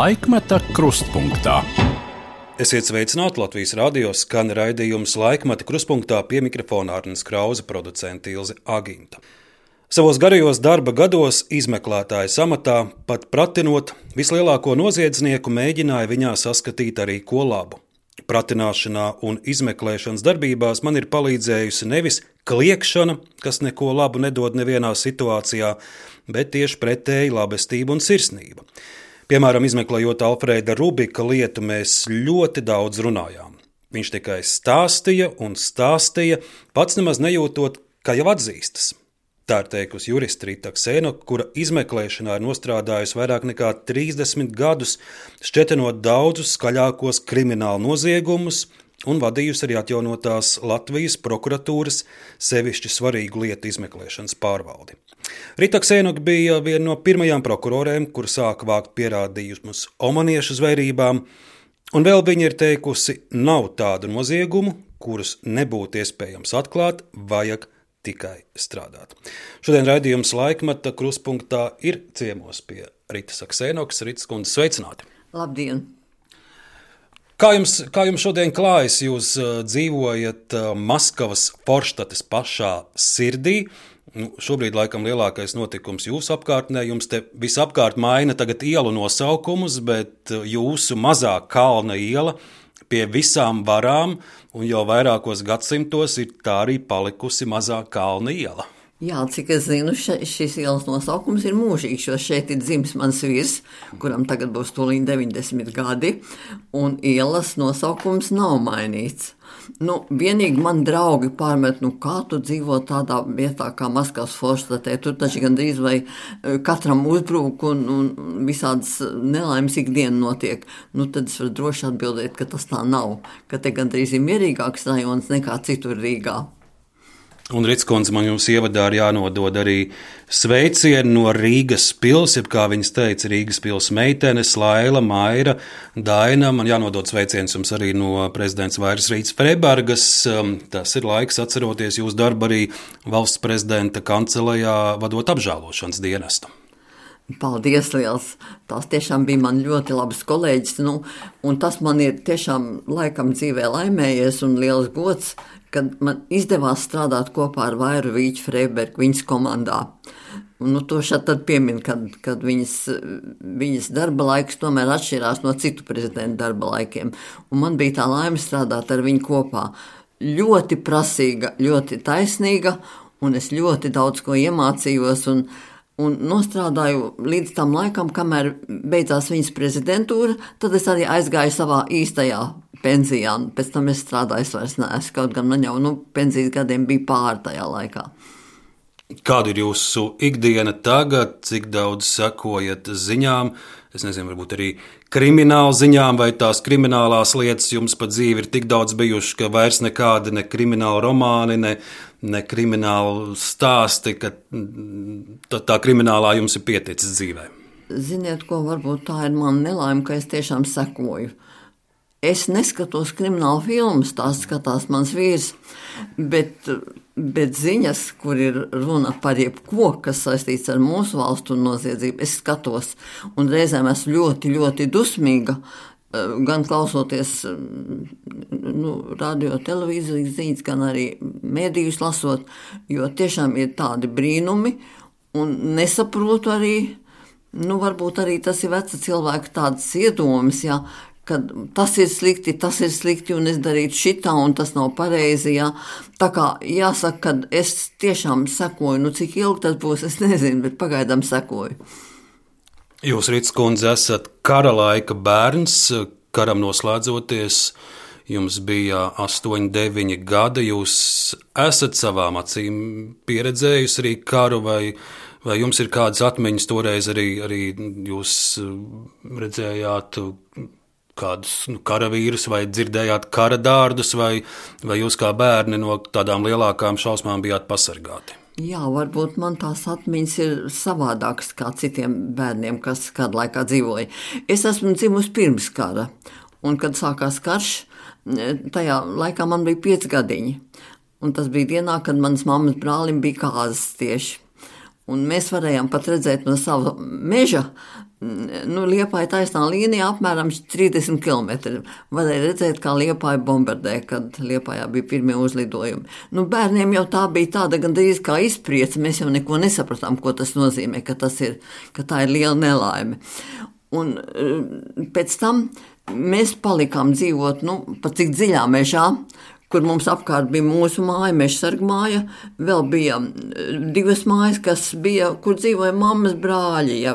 Laikmeta krustpunktā. Esiet sveicināti, Latvijas radio skan raidījums Laikmeta krustpunktā, pie mikrofona Arnis Krause, producente Ilze Aginta. Savos garajos darba gados izmeklētājas amatā, pat pratinot vislielāko noziedznieku, mēģināja viņā saskatīt arī ko labu. Pratināšanā un izmeklēšanas darbībās man ir palīdzējusi nevis kliegšana, kas neko labu nedod nevienā situācijā, bet tieši pretēji labestība un sirsnība. Piemēram, izmeklējot Alfrēda Rubika lietu, mēs ļoti daudz runājām. Viņš tikai stāstīja un stāstīja, pats nemaz nejūtot, ka jau atzīstas. Tā ir teikusi juriste Rita Ksēnoka, kura izmeklēšanā ir nostrādājusi vairāk nekā 30 gadus, šķetenot daudzus skaļākos kriminālu noziegumus un vadījusi arī atjaunotās Latvijas prokuratūras sevišķi svarīgu lietu izmeklēšanas pārvaldi. Rita Ksēnoka bija viena no pirmajām prokurorēm, kur sāka vākt pierādījumus omaniešu zvērībām, un vēl viņa ir teikusi, nav tādu noziegumu, kurus nebūtu iespējams atklāt, vajag tikai strādāt. Šodien raidījums Laikmeta krustpunktā ir ciemos pie Ritas Ksēnokas. Ritas kundze, sveicināti! Labdien! Kā jums šodien klājas? Jūs dzīvojat Maskavas Forštates pašā sirdī. Šobrīd laikam lielākais notikums jūsu apkārtnē. Jums te visapkārt maina tagad ielu nosaukumus, bet jūsu mazā kalna iela pie visām varām un jau vairākos gadsimtos ir tā arī palikusi mazā kalna iela. Jā, cik es zinu, šis ielas nosaukums ir mūžīgs, jo šeit ir dzimis mans vīrs, kuram tagad būs tūlīt 90 gadi, un ielas nosaukums nav mainīts. Vienīgi man draugi pārmet, kā tu dzīvo tādā vietā kā Maskavas Forštatē, tur taču gandrīz vai katram uzbrūk un visādas nelaimes ikdiena notiek. Tad es varu droši atbildēt, ka tas tā nav, ka te gandrīz ir mierīgāks rajons nekā citur Rīgā. Un, Rits kundze, man jums ievadā ir jānodod arī sveicieni no Rīgas pils, jeb kā viņas teica, Rīgas pils meitenes, Laila, Maira, Daina. Man jānodod sveiciens jums arī no prezidents Vairas Rītas Freibergas. Tas ir laiks atceroties jūsu darbu arī valsts prezidenta kancelejā vadot apžēlošanas dienestu. Paldies liels! Tās tiešām bija man ļoti labas kolēģis, un tas man ir tiešām laikam dzīvē laimējies un liels gods, kad man izdevās strādāt kopā ar Vairu Rītu Freibergu viņas komandā. To šeit tad piemin, kad viņas darba laiks tomēr atšķirās no citu prezidentu darba laikiem, un man bija tā laime strādāt ar viņu kopā. Ļoti prasīga, ļoti taisnīga, un es ļoti daudz ko iemācījos, un nostrādāju līdz tam laikam, kamēr beidzās viņas prezidentūra, tad es arī aizgāju savā īstajā pensijā. Pēc tam es strādāju vairs neesmu, kaut gan man jau pensijas gadiem bija pāri tajā laikā. Kāda ir jūsu ikdiena tagad, cik daudz sekojat ziņām? Es nezinu, varbūt arī krimināla ziņām, vai tās kriminālās lietas jums pa dzīvi ir tik daudz bijuši, ka vairs nekādi ne krimināli romāni, ne krimināli stāsti, ka tā kriminālā jums ir pieticis dzīvē? Ziniet, ko varbūt tā ir mana nelaime, ka es tiešām sekoju. Es neskatos kriminālu filmas, tās skatās mans vīrs, bet ziņas, kur ir runa par jebko, kas saistīts ar mūsu valstu un noziedzību, es skatos, un reizēm esmu ļoti, ļoti dusmīga, gan klausoties radio televīzijas ziņas, gan arī mēdījus lasot, jo tiešām ir tādi brīnumi, un nesaprotu arī, varbūt arī tas ir veca cilvēka tādas iedomas, jā, kad tas ir slikti, un es darītu šitā, un tas nav pareizi, jā. Tā kā jāsaka, kad es tiešām sekoju, cik ilgi tas būs, es nezinu, bet pagaidām sekoju. Jūs, Rits kundze, esat kara laika bērns, karam noslēdzoties, jums bija 8, 9 gadi, jūs esat savām acīm pieredzējusi arī karu, vai jums ir kādas atmiņas toreiz arī jūs redzējāt kādus karavīrus vai dzirdējāt kara dārdus, vai jūs kā bērni no tādām lielākām šausmām bijāt pasargāti? Jā, varbūt man tās atmiņas ir savādākas kā citiem bērniem, kas kādu laikā dzīvoja. Es esmu dzimusi pirms kara, un kad sākās karš, tajā laikā man bija 5 gadiņi, un tas bija dienā, kad manas mammas brālim bija kāzas tieši. Un mēs varējām pat redzēt no sava meža Liepāja taisnā līnija apmēram 30 km. Varēja redzēt, kā Liepāja bombardē, kad Liepājā bija pirmie uzlidojumi. Bērniem jau tā bija tāda gandrīz kā izpriece, mēs jau neko nesapratām, ko tas nozīmē, ka tā ir liela nelaime. Un pēc tam mēs palikām dzīvot, pat cik dziļā mežā, kur mums apkārt bija mūsu māja, mežsarga māja, vēl bija 2 mājas, kur dzīvoja mammas brāļi, ja,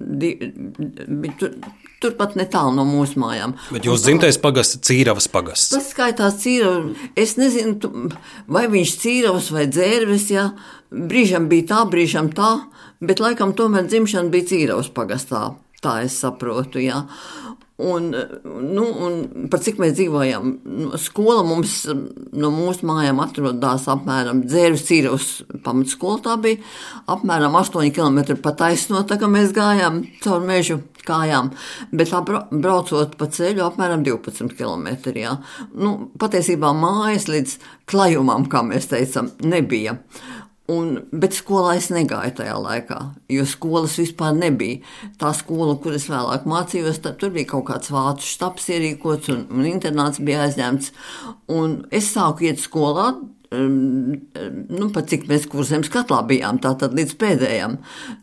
turpat netālu no mūsu mājām. Bet jūs dzimtais pagasts, Cīravas pagasts? Tas skaitās Cīravas, es nezinu, vai viņš Cīravas vai Dzērves, ja, brīžam bija tā, brīžam tā, bet laikam tomēr dzimšana bija Cīravas pagastā, tā es saprotu, jā. Un par cik mēs dzīvojām, skola mums no mūsu mājām atrodās apmēram Dzērves Cīravas pamatskola, tā bija apmēram 8 km pa taisno, tā kā mēs gājām caur mežu kājām, bet tā braucot pa ceļu apmēram 12 km, jā. Patiesībā mājas līdz klajumam, kā mēs teicam, nebija. Bet skolā es negāju tajā laikā, jo skolas vispār nebija. Tā skola, kur es vēlāk mācījos, tur bija kaut kāds vācu štabs ierīkots un internāts bija aizņemts. Un es sāku iet skolā, pat cik mēs Kurzemes katlā bijām, tātad līdz pēdējām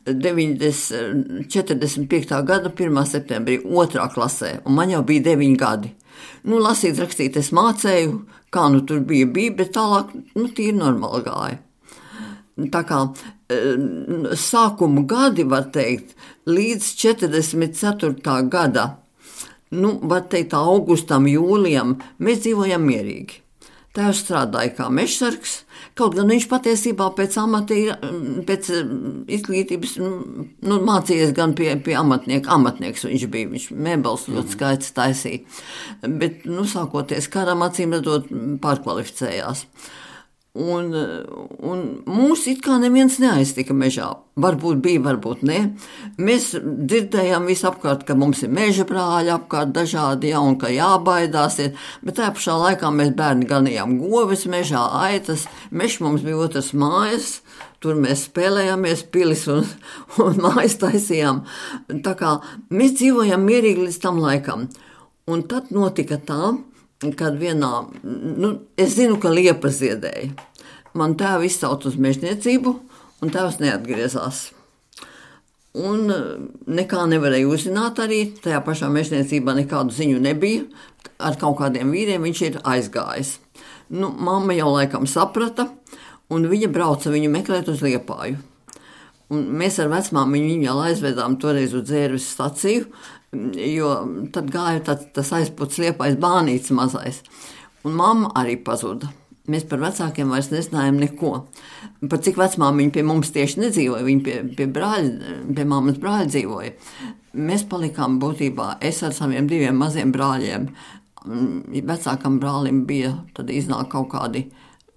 45. gada 1. septembrī 2. klasē, un man jau bija 9 gadi. Lasīt, rakstīt es mācēju, kā tur bija, bet tālāk tīri normāli gāja. Tā kā sākuma gadi, var teikt, līdz 44. gada, var teikt, augustam, jūlijam, mēs dzīvojam mierīgi. Tēvs strādāja kā mežsargs, kaut gan viņš patiesībā pēc izglītības mācījies gan pie amatnieks viņš bija, viņš mēbeles ļoti skaists taisīja, bet, sākoties karam, acīm redzot, pārkvalificējās. Un mūs it kā neviens neaiztika mežā. Varbūt bija, varbūt ne. Mēs dzirdējām visapkārt, ka mums ir meža brāļi apkārt dažādi, ja, un ka jābaidās ir. Bet tajā pašā laikā mēs bērni ganījām govis mežā, aitas. Mežs mums bija otras mājas. Tur mēs spēlējāmies, pilis un mājas taisījām. Tā kā mēs dzīvojām mierīgi līdz tam laikam. Un tad notika tā, kad vienā, es zinu, ka liepa ziedēja. Man tēvu izsauc uz mežniecību, un tēvs neatgriezās. Un nekā nevarēja uzzināt arī, tajā pašā mežniecībā nekādu ziņu nebija, ar kaut kādiem vīriem viņš ir aizgājis. Mamma jau laikam saprata, un viņa brauca viņu meklēt uz Liepāju. Un mēs ar vecmāmiņu viņu jau aizvedām toreiz uz Dzērves staciju, jo tad gāja tas aizputs Liepājas bānīts mazais. Un mamma arī pazuda. Mēs par vecākiem vairs nezinājām neko. Par cik vecmāmiņa pie mums tieši nedzīvoja, viņa pie mammas brāļa dzīvoja. Mēs palikām būtībā, es ar saviem 2 maziem brāļiem. Vecākam brālim bija, tad iznāk kaut kādi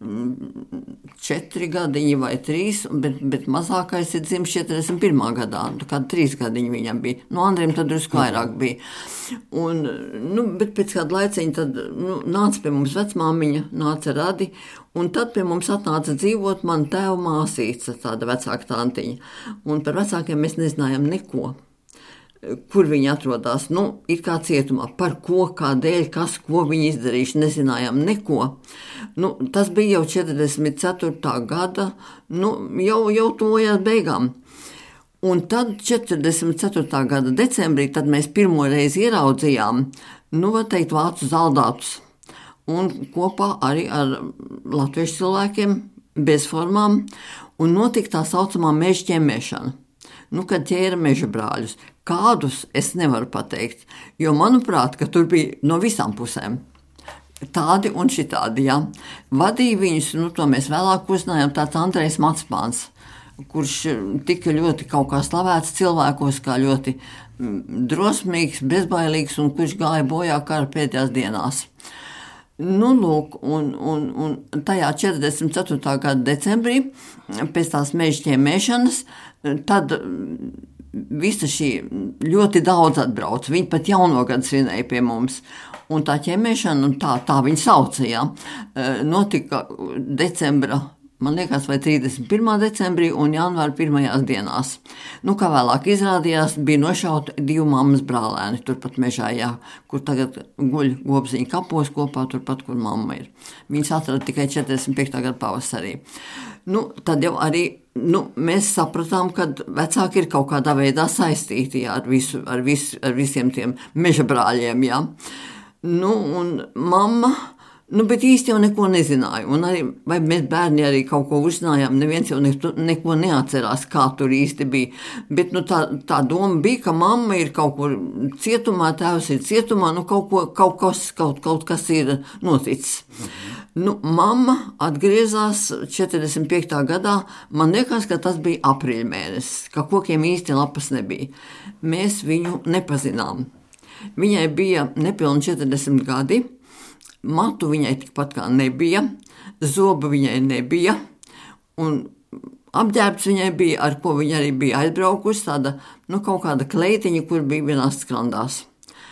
4 gadiņi vai 3, bet mazākais ir dzimis 41. gadā, kādi 3 gadiņi viņam bija. Andriem tad drusku vairāk bija. Un, bet pēc kāda laiciņa tad nāca pie mums vecmāmiņa, nāca Radi, un tad pie mums atnāca dzīvot man tēva māsīca, tāda vecāka tantiņa. Un par vecākiem mēs nezinājām neko. Kur viņi atrodās, ir kā cietumā, par ko, kādēļ, kas, ko viņi izdarījuši, nezinājām neko. Tas bija jau 44. gada, jau tuvojās beigām. Un tad 44. gada decembrī, tad mēs pirmo reizi ieraudzījām, var teikt, vācu zaldātus. Un kopā arī ar latviešu cilvēkiem bez formām, un notika tā saucamā meža ķemmēšana. Kad ķēra meža brāļus. Kādus es nevaru pateikt, jo manuprāt, ka tur bija no visām pusēm. Tādi un šitādi, jā. Vadīja viņus, to mēs vēlāk uzzinājām, tāds Andrejs Matspāns, kurš tika ļoti kaut kā slavēts cilvēkos, kā ļoti drosmīgs, bezbailīgs un kurš gāja bojā kara pēdējās dienās. Lūk, un tajā 44. gada decembrī, pēc tās meža ķemmēšanas, tad visa šī ļoti daudz atbrauc. Viņi pat jauno gadu svinēja pie mums. Un tā ķemmēšana, un tā viņa sauca, jā, notika decembra man liekas, vai 31. decembrī un janvāra 1. dienās. Kā vēlāk izrādījās, bija nošauti 2 mammas brālēni turpat mežā, jā, kur tagad guļ Gobziņa kapos kopā, turpat, kur mamma ir. Viņas atrada tikai 45. gada pavasarī. Tad jau arī mēs sapratām, ka vecāki ir kaut kādā veidā saistīti, jā, ar visiem tiem meža brāļiem, jā. Un mamma, bet īsti jau neko nezināja, un arī, vai mēs bērni arī kaut ko uzzinājām, neviens jau neko neatcerās, kā tur īsti bija, bet tā doma bija, ka mamma ir kaut kur cietumā, tēvs ir cietumā, kaut kas ir noticis. Mamma atgriezās 45. gadā, man liekas, ka tas bija aprīļa mēnesis, ka kokiem īsti lapas nebija. Mēs viņu nepazinām. Viņai bija nepilni 40 gadi, matu viņai tikpat kā nebija, zoba viņai nebija, un apģērbs viņai bija, ar ko viņa arī bija aizbraukusi, tāda, kaut kāda kleitiņa, kur bija vienās skrandās.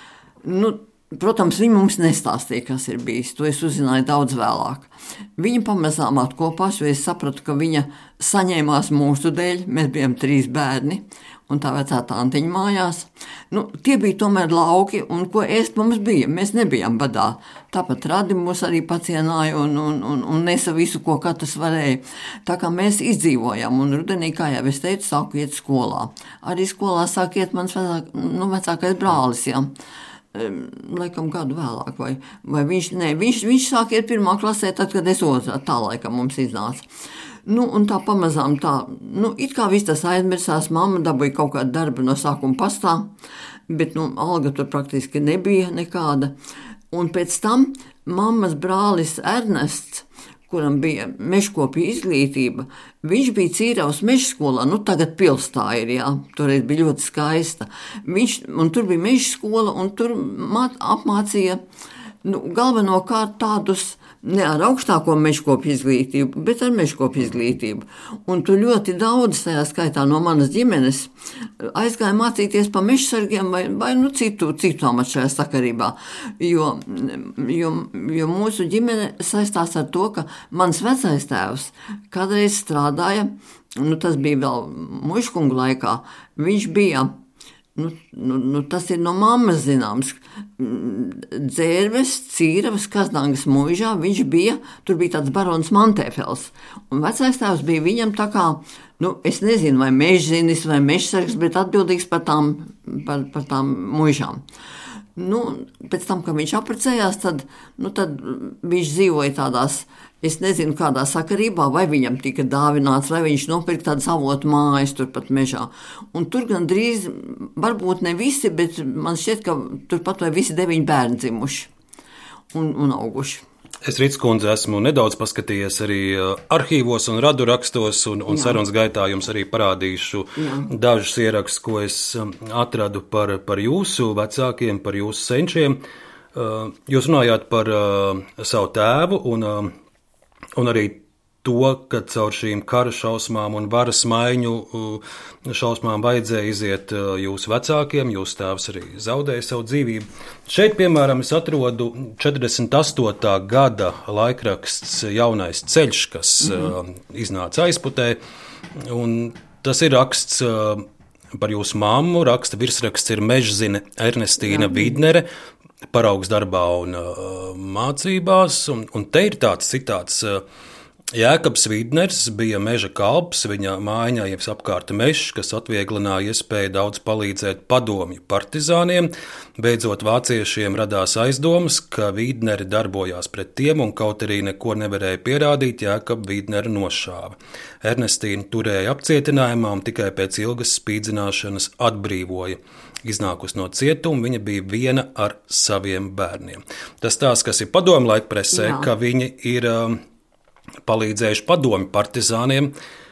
Protams, viņa mums nestāstīja, kas ir bijis, to es uzzināju daudz vēlāk. Viņa pamazām atkopās, jo es sapratu, ka viņa saņēmās mūsu dēļ, mēs bijām 3 bērni, un tā vecā tantiņa mājās. Tie bija tomēr lauki, un ko ēst mums bija, mēs nebijām badā. Tāpat radi mūs arī pacienāja un nesa visu, ko katrs varēja. Tā kā mēs izdzīvojām, un rudenī, kā jau es teicu, sāku iet skolā. Arī skolā sāk iet mans vecākais brālis, jā. Laikam gadu vēlāk, vai viņš sāk iet 1. klasē, tad, kad es 2. tā laikam mums iznāca. Un tā pamazām tā, it kā viss tas aizmirsās, mamma dabūja kaut kādu darbu no sākuma pastā, bet, alga tur praktiski nebija nekāda. Un pēc tam mammas brālis Ernests, kuram bija mežkopja izglītība, viņš bija Cīravas mežskolā, tagad pilstā ir, jā, toreiz bija ļoti skaista. Un tur bija mežskola, un tur apmācīja, galvenokārt tādus, ne ar augstāko mežkopja izglītību, bet ar mežkopja izglītību. Un tur ļoti daudz, tajā skaitā no manas ģimenes, aizgāja mācīties pa mežsargiem vai citu amatu šajā sakarībā. Jo mūsu ģimene saistās ar to, ka mans vecais tēvs kādreiz strādāja, tas bija vēl mužkungu laikā, viņš bija, tas ir no mammas zināms, Dzērves, Cīravas, Kaznangas muižā, viņš bija, tur bija tāds barons Mantēfels, un vecais tēvs bija viņam tā kā, es nezinu, vai mežzinis vai mežsargs, bet atbildīgs par tām muižām. Pēc tam, kad viņš apprecējās, tad viņš dzīvoja tādās, es nezinu, kādā sakarībā, vai viņam tika dāvināts, vai viņš nopirka tādas avotu mājas turpat mežā. Un tur gandrīz, varbūt ne visi, bet man šķiet, ka turpat vai visi 9 bērni dzimuši un auguši. Es, Rītskundze, esmu nedaudz paskatījies arī arhīvos un radu rakstos, un sarunas gaitā jums arī parādīšu dažus ierakstus, ko es atradu par jūsu vecākiem, par jūsu senčiem. Jūs runājāt par savu tēvu un arī to, ka caur šīm kara šausmām un varas maiņu šausmām vajadzēja iziet jūsu vecākiem, jūsu tēvs arī zaudēja savu dzīvību. Šeit, piemēram, es atrodu 48. gada laikraksts Jaunais ceļš, kas iznāca aizputē, un tas ir raksts par jūsu mammu, virsraksts ir Mežzine Ernestīna Vidnere, paraugs darbā un mācībās, un te ir tāds citāts: Jēkabs Vidners bija meža kalps, viņa mājā jau apkārta mežs, kas atvieglināja iespēju daudz palīdzēt padomju partizāniem. Beidzot vāciešiem radās aizdomas, ka Vidneri darbojās pret tiem, un kaut arī neko nevarēja pierādīt, Jēkabu Vidneri nošāva. Ernestīna turēja apcietinājumā un tikai pēc ilgas spīdzināšanas atbrīvoja. Iznākusi no cietuma, viņa bija viena ar saviem bērniem. Tas tās, kas ir padomju laika presē, ka viņi ir palīdzējuši padomju partizāniem.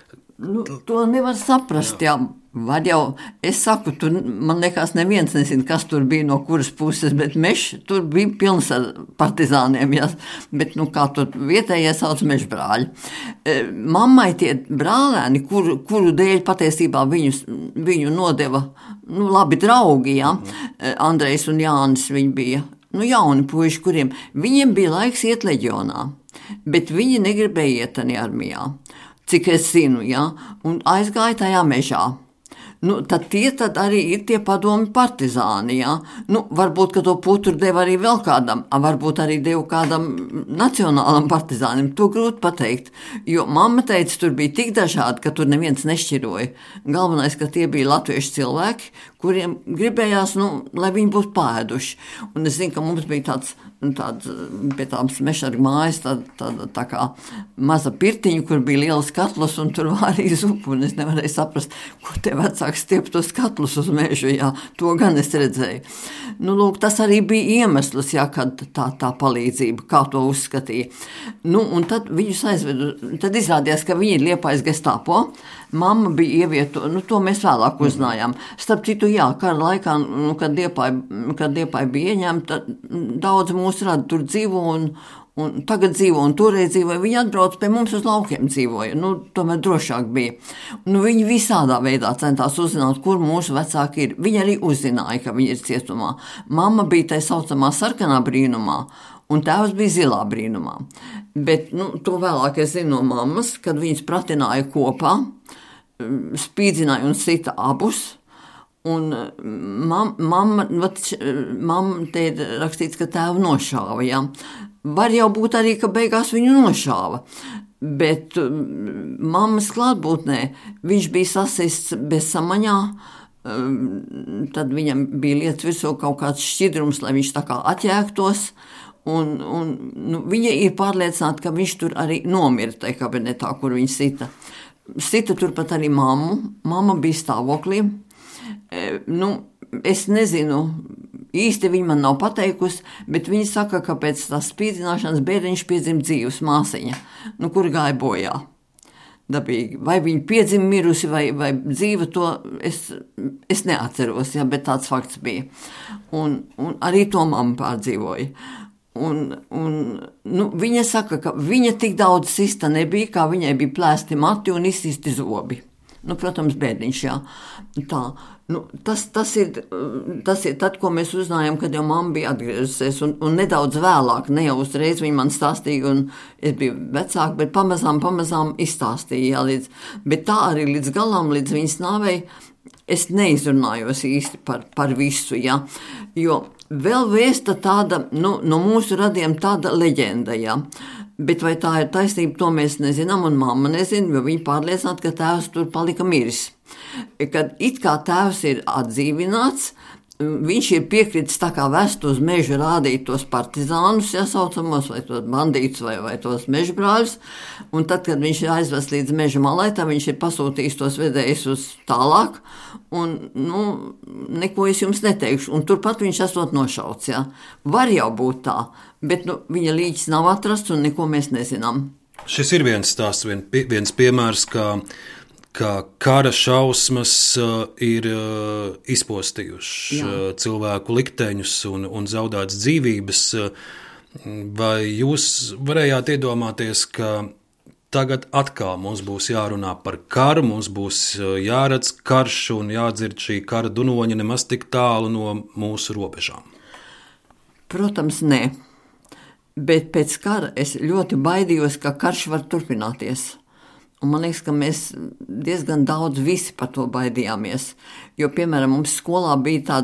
To nevar saprast, jā. Var jau, es saku, tur man liekas neviens nezina, kas tur bija no kuras puses, bet mežs tur bija pilns ar partizāniem, jā. Bet, kā tur vietējie sauc mežbrāļi. Mammai tie brālēni, kuru dēļ patiesībā viņu nodeva, labi draugi, jā. Andrejs un Jānis viņi bija, jauni puiši, kuriem viņiem bija laiks iet leģionā. bet viņi negribēja iet tajā armijā, cik es zinu, ja, un aizgāja tajā mežā. Tad tie arī ir tie padomi partizāni, ja? Varbūt, ka to putru deva arī vēl kādam, varbūt arī deva kādam nacionālam partizānim, to grūti pateikt, jo mamma teica, tur bija tik dažādi, ka tur neviens nešķiroja. Galvenais, ka tie bija latviešu cilvēki, kuriem gribējās, lai viņi būtu pāēduši. Un es zinu, ka mums bija tāds pie tādas mešaru mājas, tā kā maza pirtiņa, kur bija lielas katlas, un tur vārīja zupu, un es nevarēju saprast, ko te vecāks stiep tos katlus uz mežu, jā, to gan es redzēju. Lūk, tas arī bija iemesls, jā, kad tā palīdzība, kā to uzskatīja. Un tad viņus aizvedu, tad izrādījās, ka viņi ir Liepājas Gestapo, mamma bija ievietota, to mēs vēlāk uzzinājām. Starp citu, jā, kara laikā, kad Liepāja bija ieņemta, daudz mūsu rada tur dzīvo un tagad dzīvo un toreiz dzīvoja. Viņi atbrauc pie mums uz laukiem dzīvoja, tomēr drošāk bija. Viņi visādā veidā centās uzzināt, kur mūsu vecāki ir. Viņi arī uzzināja, ka viņi ir cietumā. Mamma bija tai saucamā sarkanā brīnumā, un tēvs bija zilā brīnumā. Bet, to vēlāk es zinu no mammas, kad viņas pratināja kopā, spīdzināja un sita abus. Un mamma te ir rakstīts, ka tēvu nošāva, jā. Var jau būt arī, ka beigās viņu nošāva, bet mammas klātbūtnē viņš bija sasists bez samaņā, tad viņam bija lietas virsū kaut kāds šķidrums, lai viņš tā kā atjēgtos, un viņa ir pārliecināta, ka viņš tur arī nomira tajā kabinetā, kur viņa sita. Sita turpat arī mamma bija stāvoklī. Es nezinu, īsti viņa man nav pateikusi, bet viņa saka, ka pēc tās spīdzināšanas bērniņš piedzima dzīvs māsiņa, kur gāja bojā. Dabīgi. Vai viņa piedzima mirusi vai dzīva, to es neatceros, ja, bet tāds fakts bija. Un arī to mamma pārdzīvoja. Viņa saka, ka viņa tik daudz sista nebija, kā viņai bija plēsti mati un izsisti zobi. Protams, bērniņš, jā. Tā. Tas ir tad, ko mēs uzzinājām, kad jau mamma bija atgriezusies, un nedaudz vēlāk, ne jau uzreiz viņa man stāstīja, un es biju vecāka, bet pamazām izstāstīja, jā, bet tā arī līdz galam, līdz viņas nāvei, es neizrunājos īsti par visu, jā, jo vēl vēsta tāda, no mūsu radiem tāda leģenda, jā. Bet vai tā ir taisnība, to mēs nezinām, un mamma nezina, jo viņa pārliecināta, ka tēvs tur palika miris. Kad it kā tēvs ir atdzīvināts, viņš ir piekritis tā kā vest uz mežu rādīt tos partizānus, ja saucamos, vai tos bandītus, vai tos mežbrāļus, un tad, kad viņš ir aizvest līdz meža malai, tad viņš ir pasūtījis tos vedējus uz tālāk, un, neko es jums neteikšu, un turpat viņš esot nošauts, ja. Var jau būt tā, bet, viņa līķis nav atrasts, un neko mēs nezinām. Šis ir viens stāsts, viens piemērs, ka kara šausmas ir izpostījuši cilvēku likteņus un zaudētas dzīvības. Vai jūs varējāt iedomāties, ka tagad atkal mums būs jārunā par karu, mums būs jāredz karš un jādzird šī kara dunoņa nemaz tik tālu no mūsu robežām? Protams, nē. Bet pēc kara es ļoti baidījos, ka karš var turpināties. Un man liekas, ka mēs diezgan daudz visi par to baidījāmies, jo, piemēram, mums skolā bija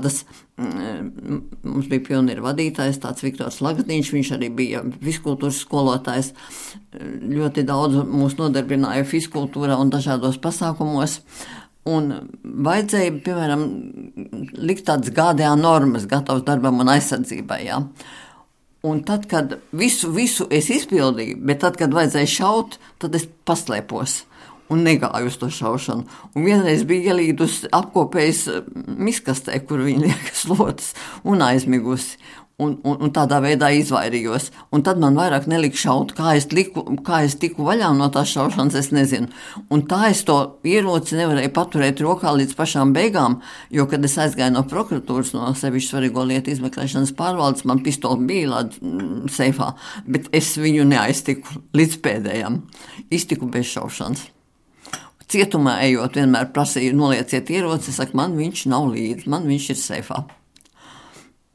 mums bija pionieru vadītājs, tāds Viktors Lagatiņš, viņš arī bija fizkultūras skolotājs, ļoti daudz mūs nodarbināja fizkultūrā un dažādos pasākumos, un vajadzēja, piemēram, likt tādas GDA normas, gatavs darbam un aizsardzībai, jā. Un tad, kad visu es izpildīju, bet tad, kad vajadzēja šaut, tad es paslēpos un negāju uz to šaušanu. Un vienreiz bija ielīdusi apkopējis miskastē, kur viņa liekas slotas, un aizmigusi. Un tādā veidā izvairījos. Un tad man vairāk nelika šaut, kā es tiku vaļā no tās šaušanas, es nezinu. Un tā es to ieroci nevarēju paturēt rokā līdz pašām beigām, jo, kad es aizgāju no prokuratūras, no sevišķi svarīgo lietu izmeklēšanas pārvaldes, man pistoli bija seifā, bet es viņu neaiztiku līdz pēdējām. Iztiku bez šaušanas. Cietumā ejot, vienmēr prasīju, nolieciet ieroci, saku, man viņš nav līdzi, man viņš ir seifā.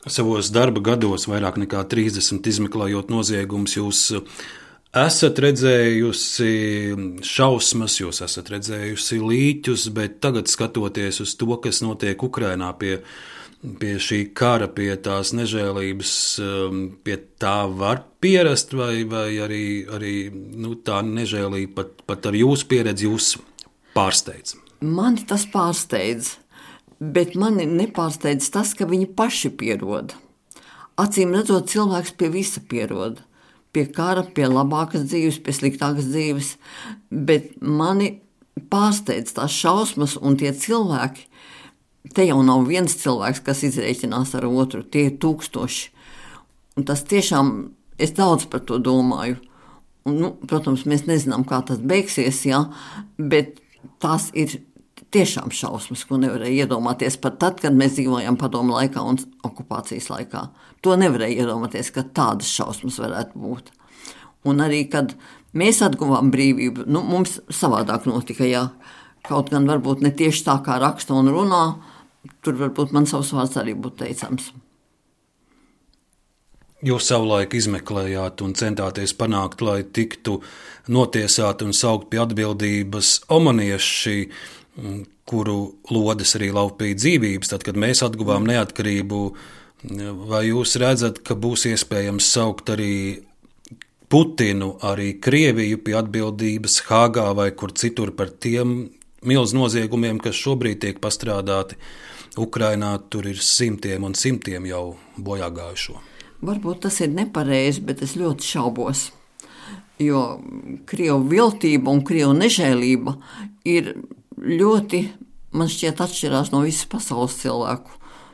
Savos darba gados, vairāk nekā 30 izmeklējot noziegumus, jūs esat redzējusi šausmas, jūs esat redzējusi līķus, bet tagad skatoties uz to, kas notiek Ukrainā pie šī kara, pie tās nežēlības, pie tā var pierast, vai arī tā nežēlība pat ar jūsu pieredzi jūs pārsteidz? Mani tas pārsteidz, bet mani nepārsteidz tas, ka viņi paši pierod. Acīm redzot, cilvēks pie visa pierod. Pie kara, pie labākas dzīves, pie sliktākas dzīves, bet mani pārsteidz tās šausmas un tie cilvēki. Te jau nav viens cilvēks, kas izrēķinās ar otru, tie ir tūkstoši. Un tas tiešām, es daudz par to domāju. Un, protams, mēs nezinām, kā tas beigsies, jā, bet tās ir tiešām šausmas, ko nevarēja iedomāties pat tad, kad mēs dzīvojam padomu laikā un okupācijas laikā. To nevarēja iedomāties, ka tādas šausmas varētu būt. Un arī, kad mēs atguvām brīvību, mums savādāk notika, jā. Kaut gan varbūt ne tieši tā, kā raksta un runā, tur varbūt man savs vārds arī būtu teicams. Jūs savulaik izmeklējāt un centāties panākt, lai tiktu notiesāti un saukt pie atbildības omanieši, kuru lodes arī laupīja dzīvības. Tad, kad mēs atguvām neatkarību, vai jūs redzat, ka būs iespējams saukt arī Putinu, arī Krieviju pie atbildības Hāgā vai kur citur par tiem milzu noziegumiem, kas šobrīd tiek pastrādāti Ukrainā? Tur ir simtiem un simtiem jau bojā gājušo. Varbūt tas ir nepareizi, bet es ļoti šaubos, jo Krievu viltība un Krievu nežēlība ir ļoti, man šķiet, atšķirās no visas pasaules cilvēku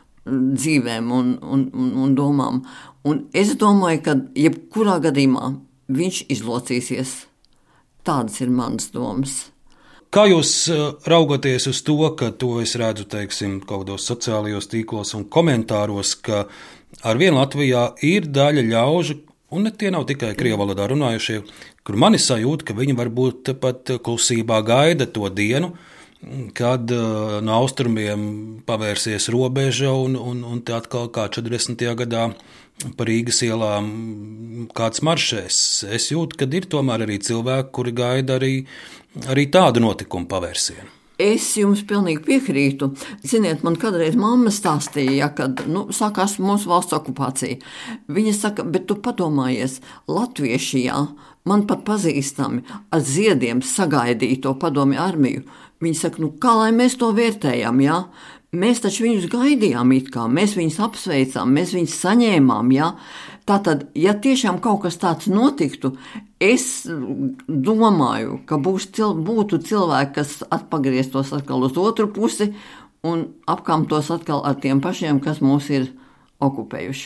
dzīvēm un domām. Un es domāju, ka jebkurā gadījumā viņš izlocīsies. Tādas ir manas domas. Kā jūs raugoties uz to, ka to es redzu, teiksim, kaut kādos sociālajos tīklos un komentāros, ka arvien Latvijā ir daļa ļaužu, un tie nav tikai krievu valodā runājušie, kur mani sajūt, ka viņi varbūt pat klusībā gaida to dienu, kad no austrumiem pavērsies robeža un te atkal kā 40. gadā pa Rīgas ielām kāds maršēs. Es jūtu, ka ir tomēr arī cilvēki, kuri gaida arī tādu notikumu pavērsienu. Es jums pilnīgi piekrītu. Ziniet, man kādreiz mamma stāstīja, kad sākās mūsu valsts okupācija. Viņa saka, bet tu padomājies, latvieši, jā, man pat pazīstami ar ziediem sagaidīja to padomju armiju. Viņi saka, kā lai mēs to vērtējam, jā? Mēs taču viņus gaidījām it kā, mēs viņus apsveicām, mēs viņus saņēmām, jā? Tātad, ja tiešām kaut kas tāds notiktu, es domāju, ka būtu cilvēki, kas atpagrieztos atkal uz otru pusi un apkamtos atkal ar tiem pašiem, kas mūs ir okupējuši.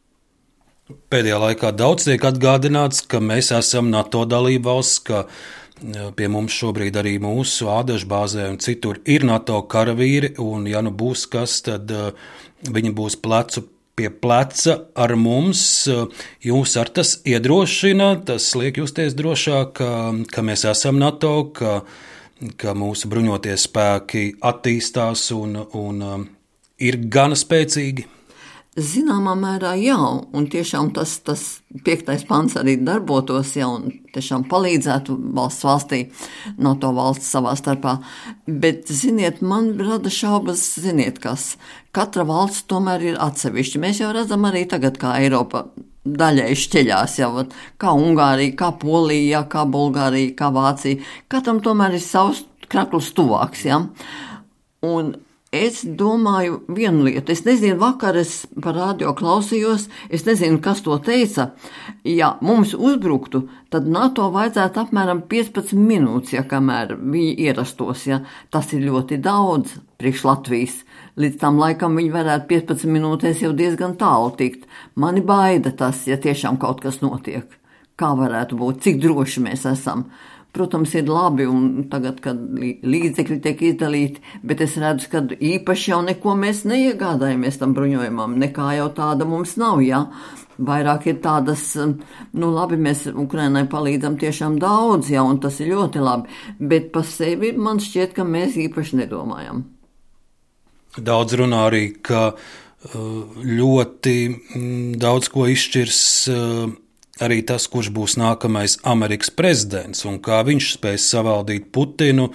Pēdējā laikā daudz tiek atgādināts, ka mēs esam NATO dalībvalsts, ka pie mums šobrīd arī mūsu ādažu bāzē un citur ir NATO karavīri, un ja būs kas, tad viņi būs plecu pie pleca ar mums. Jūs ar tas iedrošina, tas liek justies drošāk, ka mēs esam NATO, ka mūsu bruņotie spēki attīstās un ir gana spēcīgi. Zināmā mērā jā, un tiešām tas 5. pants arī darbotos, jā, un tiešām palīdzētu valstī, NATO valsts savā starpā. Bet, ziniet, man rada šaubas, ziniet kas, katra valsts tomēr ir atsevišķa. Mēs jau redzam arī tagad, kā Eiropa daļai šķeļās, jau, kā Ungārija, kā Polija, kā Bulgārija, kā Vācija. Katram tomēr ir savs krakls tuvāks, jā. Un es domāju vienu lietu. Es nezinu, vakar es par radio klausījos, es nezinu, kas to teica. Ja mums uzbruktu, tad NATO vajadzētu apmēram 15 minūtes, ja kamēr viņi ierastos. Ja. Tas ir ļoti daudz priekš Latvijas. Līdz tam laikam viņi varētu 15 minūtēs jau diezgan tālu tikt. Mani baida tas, ja tiešām kaut kas notiek. Kā varētu būt, cik droši mēs esam. Protams, ir labi, un tagad, kad līdzekļi tiek izdalīti, bet es redzu, ka īpaši jau neko mēs neiegādājamies tam bruņojumam, nekā jau tāda mums nav, jā. Vairāk ir tādas, labi, mēs Ukrainai palīdzam tiešām daudz, jā, un tas ir ļoti labi, bet pa sevi man šķiet, ka mēs īpaši nedomājam. Daudz runā arī, ka ļoti daudz ko izšķirs arī tas, kurš būs nākamais Amerikas prezidents un kā viņš spēs savaldīt Putinu.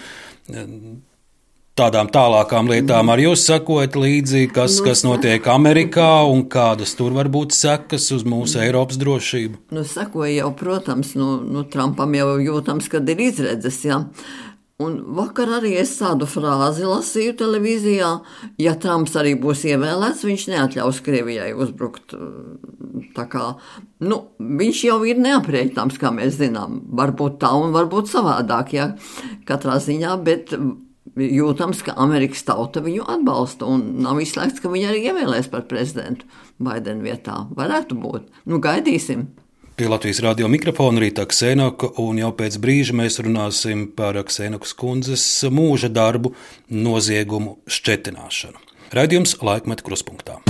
Tādām tālākām lietām arī jūs sakojat līdzi, kas notiek Amerikā un kādas tur var būt sekas uz mūsu Eiropas drošību? Sekoja jau, protams, Trumpam jau jūtams, kad ir izredzes, jā. Un vakar arī es tādu frāzi lasīju televīzijā, ja Trumps arī būs ievēlēts, viņš neatļaus Krievijai uzbrukt. Tā kā, viņš jau ir neaprēķināms, kā mēs zinām, varbūt tā un varbūt savādāk, jā, katrā ziņā, bet jūtams, ka Amerikas tauta viņu atbalsta un nav izslēgts, ka viņi arī ievēlēs par prezidentu Baidena vietā. Varētu būt. Gaidīsim. Pie Latvijas radio mikrofona Rīta Ksenoka, un jau pēc brīža mēs runāsim par Ksenokas kundzes mūža darbu noziegumu šķetināšanu. Raidījums Laikmeta Kruspunktā.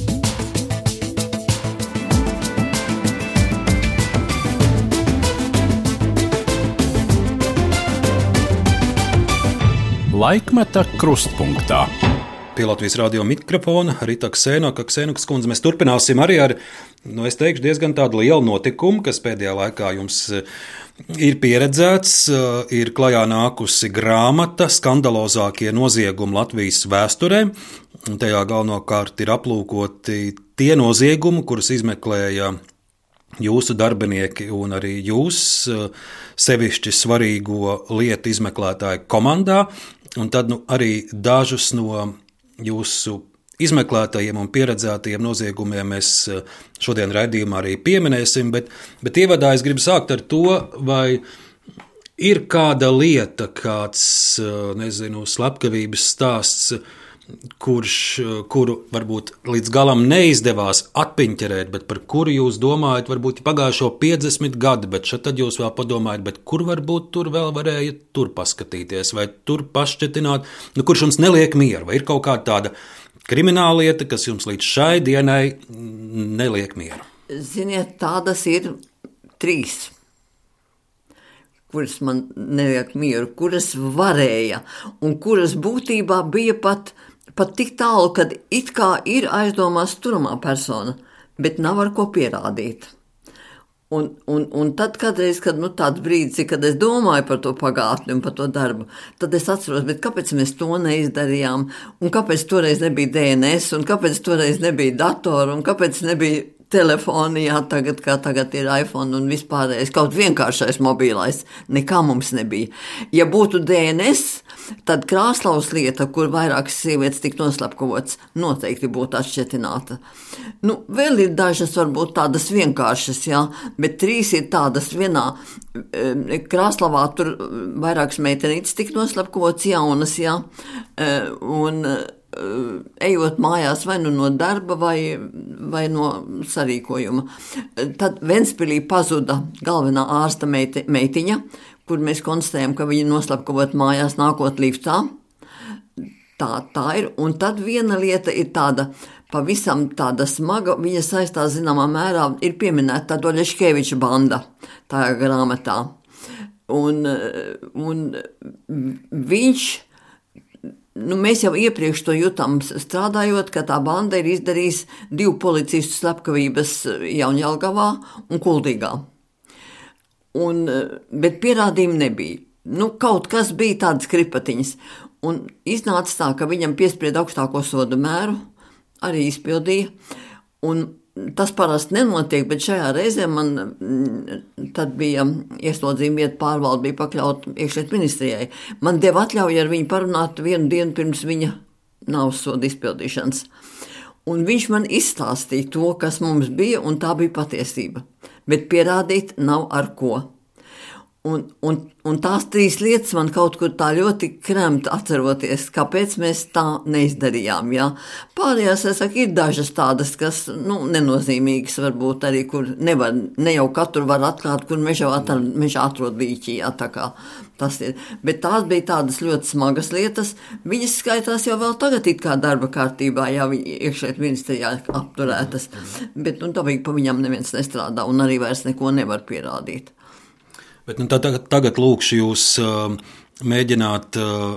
Laikmeta Krustpunktā. Pie Latvijas radio mikrofona Rīta Ksenoka. Ksenokas kundze, mēs turpināsim arī ar, es teikšu, diezgan tādu lielu notikumu, kas pēdējā laikā jums ir pieredzēts. Ir klajā nākusi grāmata Skandalozākie noziegumi Latvijas vēsturē. Tajā galvenokārt ir aplūkoti tie noziegumi, kurus izmeklēja jūsu darbinieki un arī jūs sevišķi svarīgo lietu izmeklētāju komandā. Un tad arī dažus no jūsu izmeklētajiem un pieredzētajiem noziegumiem mēs šodien raidījumā arī pieminēsim, bet ievadā es gribu sākt ar to, vai ir kāda lieta, kāds, slepkavības stāsts, kuru varbūt līdz galam neizdevās atpiņķerēt, bet par kuru jūs domājat, varbūt pagājušo 50 gadi, bet tad jūs vēl padomājat, bet kur varbūt tur vēl varēja tur paskatīties, vai tur pašķetināt, kurš jums neliek mieru, vai ir kaut kāda tāda krimināla lieta, kas jums līdz šai dienai neliek mieru? Ziniet, tādas ir 3. Kuras man neliek mieru, kuras varēja, un kuras būtībā bija pat tik tālu, kad it kā ir aizdomās turamā persona, bet nav ar ko pierādīt. Un tad kādreiz, kad tāds brīdis, kad es domāju par to pagātni un par to darbu, tad es atceros, bet kāpēc mēs to neizdarījām, un kāpēc toreiz nebija DNS, un kāpēc toreiz nebija datoru, un kāpēc nebija telefoni, tagad ir iPhone un vispārējais, kaut vienkāršais mobilais, nekā mums nebija. Ja būtu DNS, tad Krāslavas lieta, kur vairākas sievietes tika noslepkavots, noteikti būtu atšķetināta. Vēl ir dažas varbūt tādas vienkāršas, jā, bet 3 ir tādas vienā. Krāslavā tur vairākas meitenītes tika noslepkavots jaunas, jā, un ejot mājās vai no darba vai no sarīkojuma. Tad Ventspilī pazuda galvenā ārsta meitiņa, kur mēs konstatējam, ka viņa noslepkavot mājās nākot liftā. Tā ir. Un tad viena lieta ir tāda pavisam tāda smaga, viņa saistās zināmā mērā ir pieminēta tā Doļeškeviča banda tajā grāmatā. Un viņš mēs jau iepriekš to jutām strādājot, ka tā banda ir izdarījis 2 policistu slepkavības Jaunjelgavā un Kuldīgā. Bet pierādījumi nebija. Kaut kas bija tādas kripatiņas. Un iznāca tā, ka viņam piesprieda augstāko sodu mēru, arī izpildīja. Un tas parasti nenotiek, bet šajā reizē man tad bija ieslodzījuma vieta pārvalde bija pakļaut iekšlietu ministrijai. Man deva atļauju ar viņu parunāt 1 dienu pirms viņa nāves soda izpildīšanas. Un viņš man izstāstīja to, kas mums bija, un tā bija patiesība. Bet pierādīt nav ar ko. Un tās 3 lietas man kaut kur tā ļoti kremt atceroties, kāpēc mēs tā neizdarījām. Jā. Pārējās, es saku, ir dažas tādas, kas nenozīmīgas varbūt arī, kur nevar, ne jau katru var atklāt, kur mežā atrod līķi, jā, tā kā tas ir. Bet tās bija tādas ļoti smagas lietas, viņas skaitās jau vēl tagad it kā darba kārtībā, jā, iekšlietu ministrijā apturētas, bet dabīgi pa viņam neviens nestrādā un arī vairs neko nevar pierādīt. Bet tagad lūkšu jūs mēģināt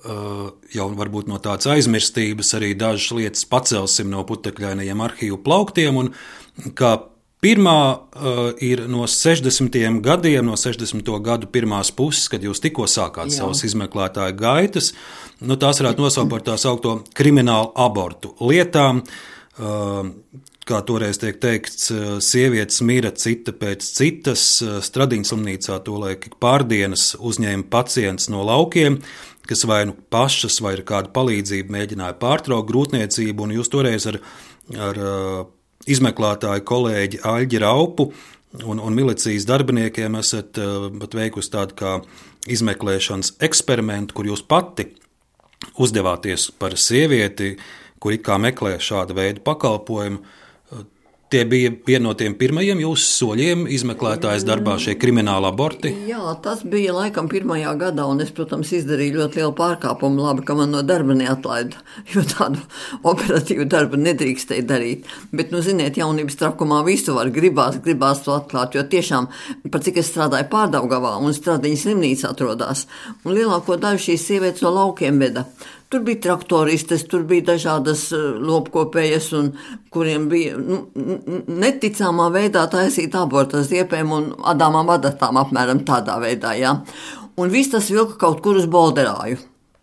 jau varbūt no tādas aizmirstības arī dažas lietas pacelsim no putekļainajiem arhīvu plauktiem. Un kā pirmā ir no 60. gadiem, no 60. gadu pirmās puses, kad jūs tikko sākāt savas izmeklētāju gaitas. Tās varētu nosaukt par tā saukto kriminālu abortu lietām. Kā toreiz tiek teikts, sievietes mira cita pēc citas. Stradiņas slimnīcā tolaik pārdienas uzņēma pacients no laukiem, kas vai nu pašas vai ar kādu palīdzību mēģināja pārtraukt grūtniecību, un jūs toreiz ar izmeklētāju kolēģi Aļģi Raupu un milicijas darbiniekiem esat pat veikusi tādu kā izmeklēšanas eksperimentu, kur jūs pati uzdevāties par sievieti, kur it kā meklē šāda veida pakalpojumu. Tie bija viena no tiem pirmajiem jūsu soļiem izmeklētājas darbā šie krimināli aborti? Jā, tas bija laikam pirmajā gadā, un es, protams, izdarīju ļoti lielu pārkāpumu. Labi, ka man no darba neatlaida, jo tādu operatīvu darbu nedrīkstēja darīt. Bet, ziniet, jaunības trakumā visu var, gribās to atklāt, jo tiešām, par cik es strādāju Pārdaugavā un Stradiņas slimnīca atrodās, un lielāko daļu šīs sievietes no laukiem veda. Tur bija traktoristes, tur bija dažādas lopkopējas, kuriem bija neticamā veidā taisīt abortu ar ziepēm un adāmām adatām apmēram tādā veidā. Ja? Un viss tas vilka kaut kur uz Bolderāju.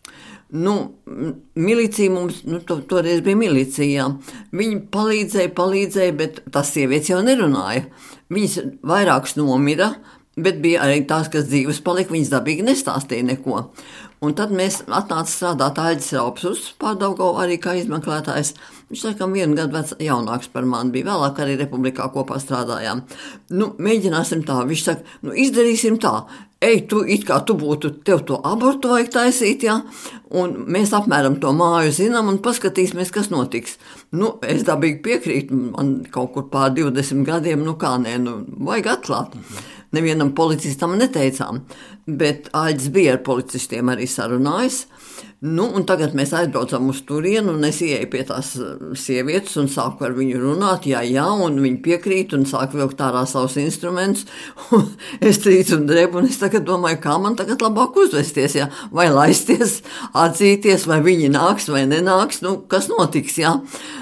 Milicija mums, toreiz bija milicija, viņi palīdzēja, bet tās sievietes jau nerunāja. Viņas vairākas nomira, bet bija arī tās, kas dzīves palika, viņas dabīgi nestāstīja neko. Un tad mēs atnāca strādāt Aļģis Raups uz Pārdaugavu arī kā izmeklētājs. Viņš laikam 1 gadu jaunāks par mani bija, vēlāk arī Republikā kopā strādājām. Mēģināsim tā, viņš saka, izdarīsim tā, tu it kā tu būtu, tev to abortu vajag taisīt, ja? Un mēs apmēram to māju zinām un paskatīsimies, kas notiks. Es dabīgi piekrītu, man kaut kur pār 20 gadiem, vajag atklāt. Nevienam policistam neteicām, bet Aļģis bija ar policistiem arī sarunājis. Un tagad mēs aizbraucam uz turienu, un es ieeju pie tās sievietes un sāku ar viņu runāt, jā, un viņi piekrīt un sāku vilkt ārā savus instrumentus. Es trīcu un drebu, un es tagad domāju, kā man tagad labāk uzvesties, jā, vai laisties, atzīties, vai viņi nāks vai nenāks, kas notiks, jā.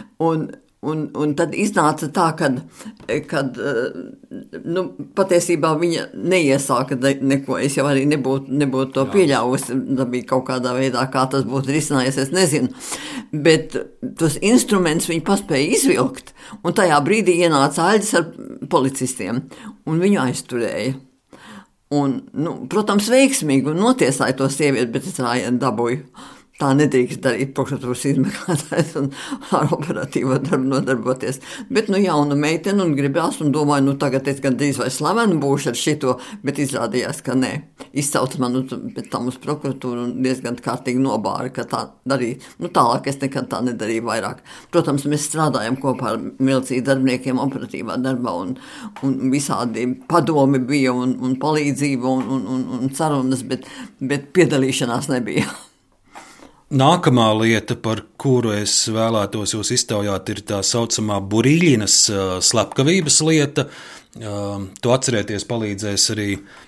Un tad iznāca tā, kad patiesībā viņa neiesāka neko. Es jau arī nebūtu to pieļāvusi, bija kaut kādā veidā, kā tas būtu risinājies, es nezinu. Bet tos instrumentus viņi paspēja izvilkt, un tajā brīdī ienāca Aļģis ar policistiem, un viņu aizturēja. Un, protams, veiksmīgi, un notiesāja to sievieti, bet es rājienu dabūju. Tā nedrīkst darīt prokuratūras izmeklētājs un ar operatīvo darbu nodarboties. Bet, jauna meitene un gribās un domāju, tagad es gandrīz vai slavena būšu ar šito, bet izrādījās, ka nē. Izcauca manu pēc tam uz prokuratūru un diezgan kārtīgi nobāra, ka tā darīja. Tālāk es nekad tā nedarīju vairāk. Protams, mēs strādājam kopā ar milicijas darbiniekiem operatīvā darbā un visādi padomi bija un palīdzība un sarunas, bet piedalīšanās nebija. Nākamā lieta, par kuru es vēlētos jūs iztaujāt, ir tā saucamā Burīļinas slepkavības lieta. To atcerēties palīdzēs arī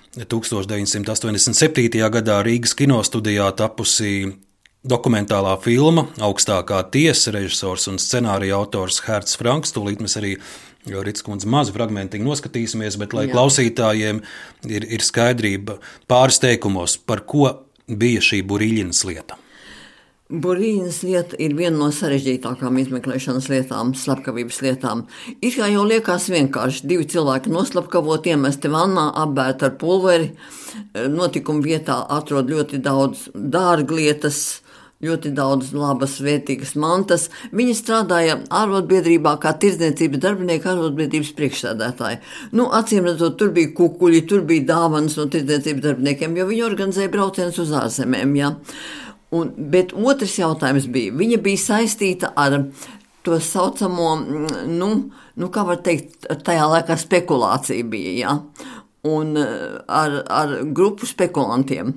1987. gadā Rīgas kinostudijā tapusī dokumentālā filma Augstākā tiesa, režisors un scenārija autors Herts Franks. Tūlīt mēs arī Rits kundze mazu fragmentiņu noskatīsimies, bet lai klausītājiem ir skaidrība pāris teikumos, par ko bija šī Burīļinas lieta. Burīļinas lieta ir viena no sarežģītākām izmeklēšanas lietām, slepkavības lietām. It kā jau liekas vienkārši, 2 cilvēki noslapkavot, iemesti vannā, apbērt ar pulveri, notikuma vietā atrod ļoti daudz dārglietas, ļoti daudz labas, vērtīgas mantas. Viņi strādāja ārotbiedrībā kā tirdzniecības darbinieki, ārotbiedrības priekšsēdētāji. Acīm redzot, tur bija kukuļi, tur bija dāvanas no tirdzniecības darbiniekiem, jo viņi organizēja braucienus uz ārzemēm, ja. Bet otrs jautājums bija, viņa bija saistīta ar to saucamo, kā var teikt, tajā laikā spekulācija bija, jā, un ar grupu spekulantiem.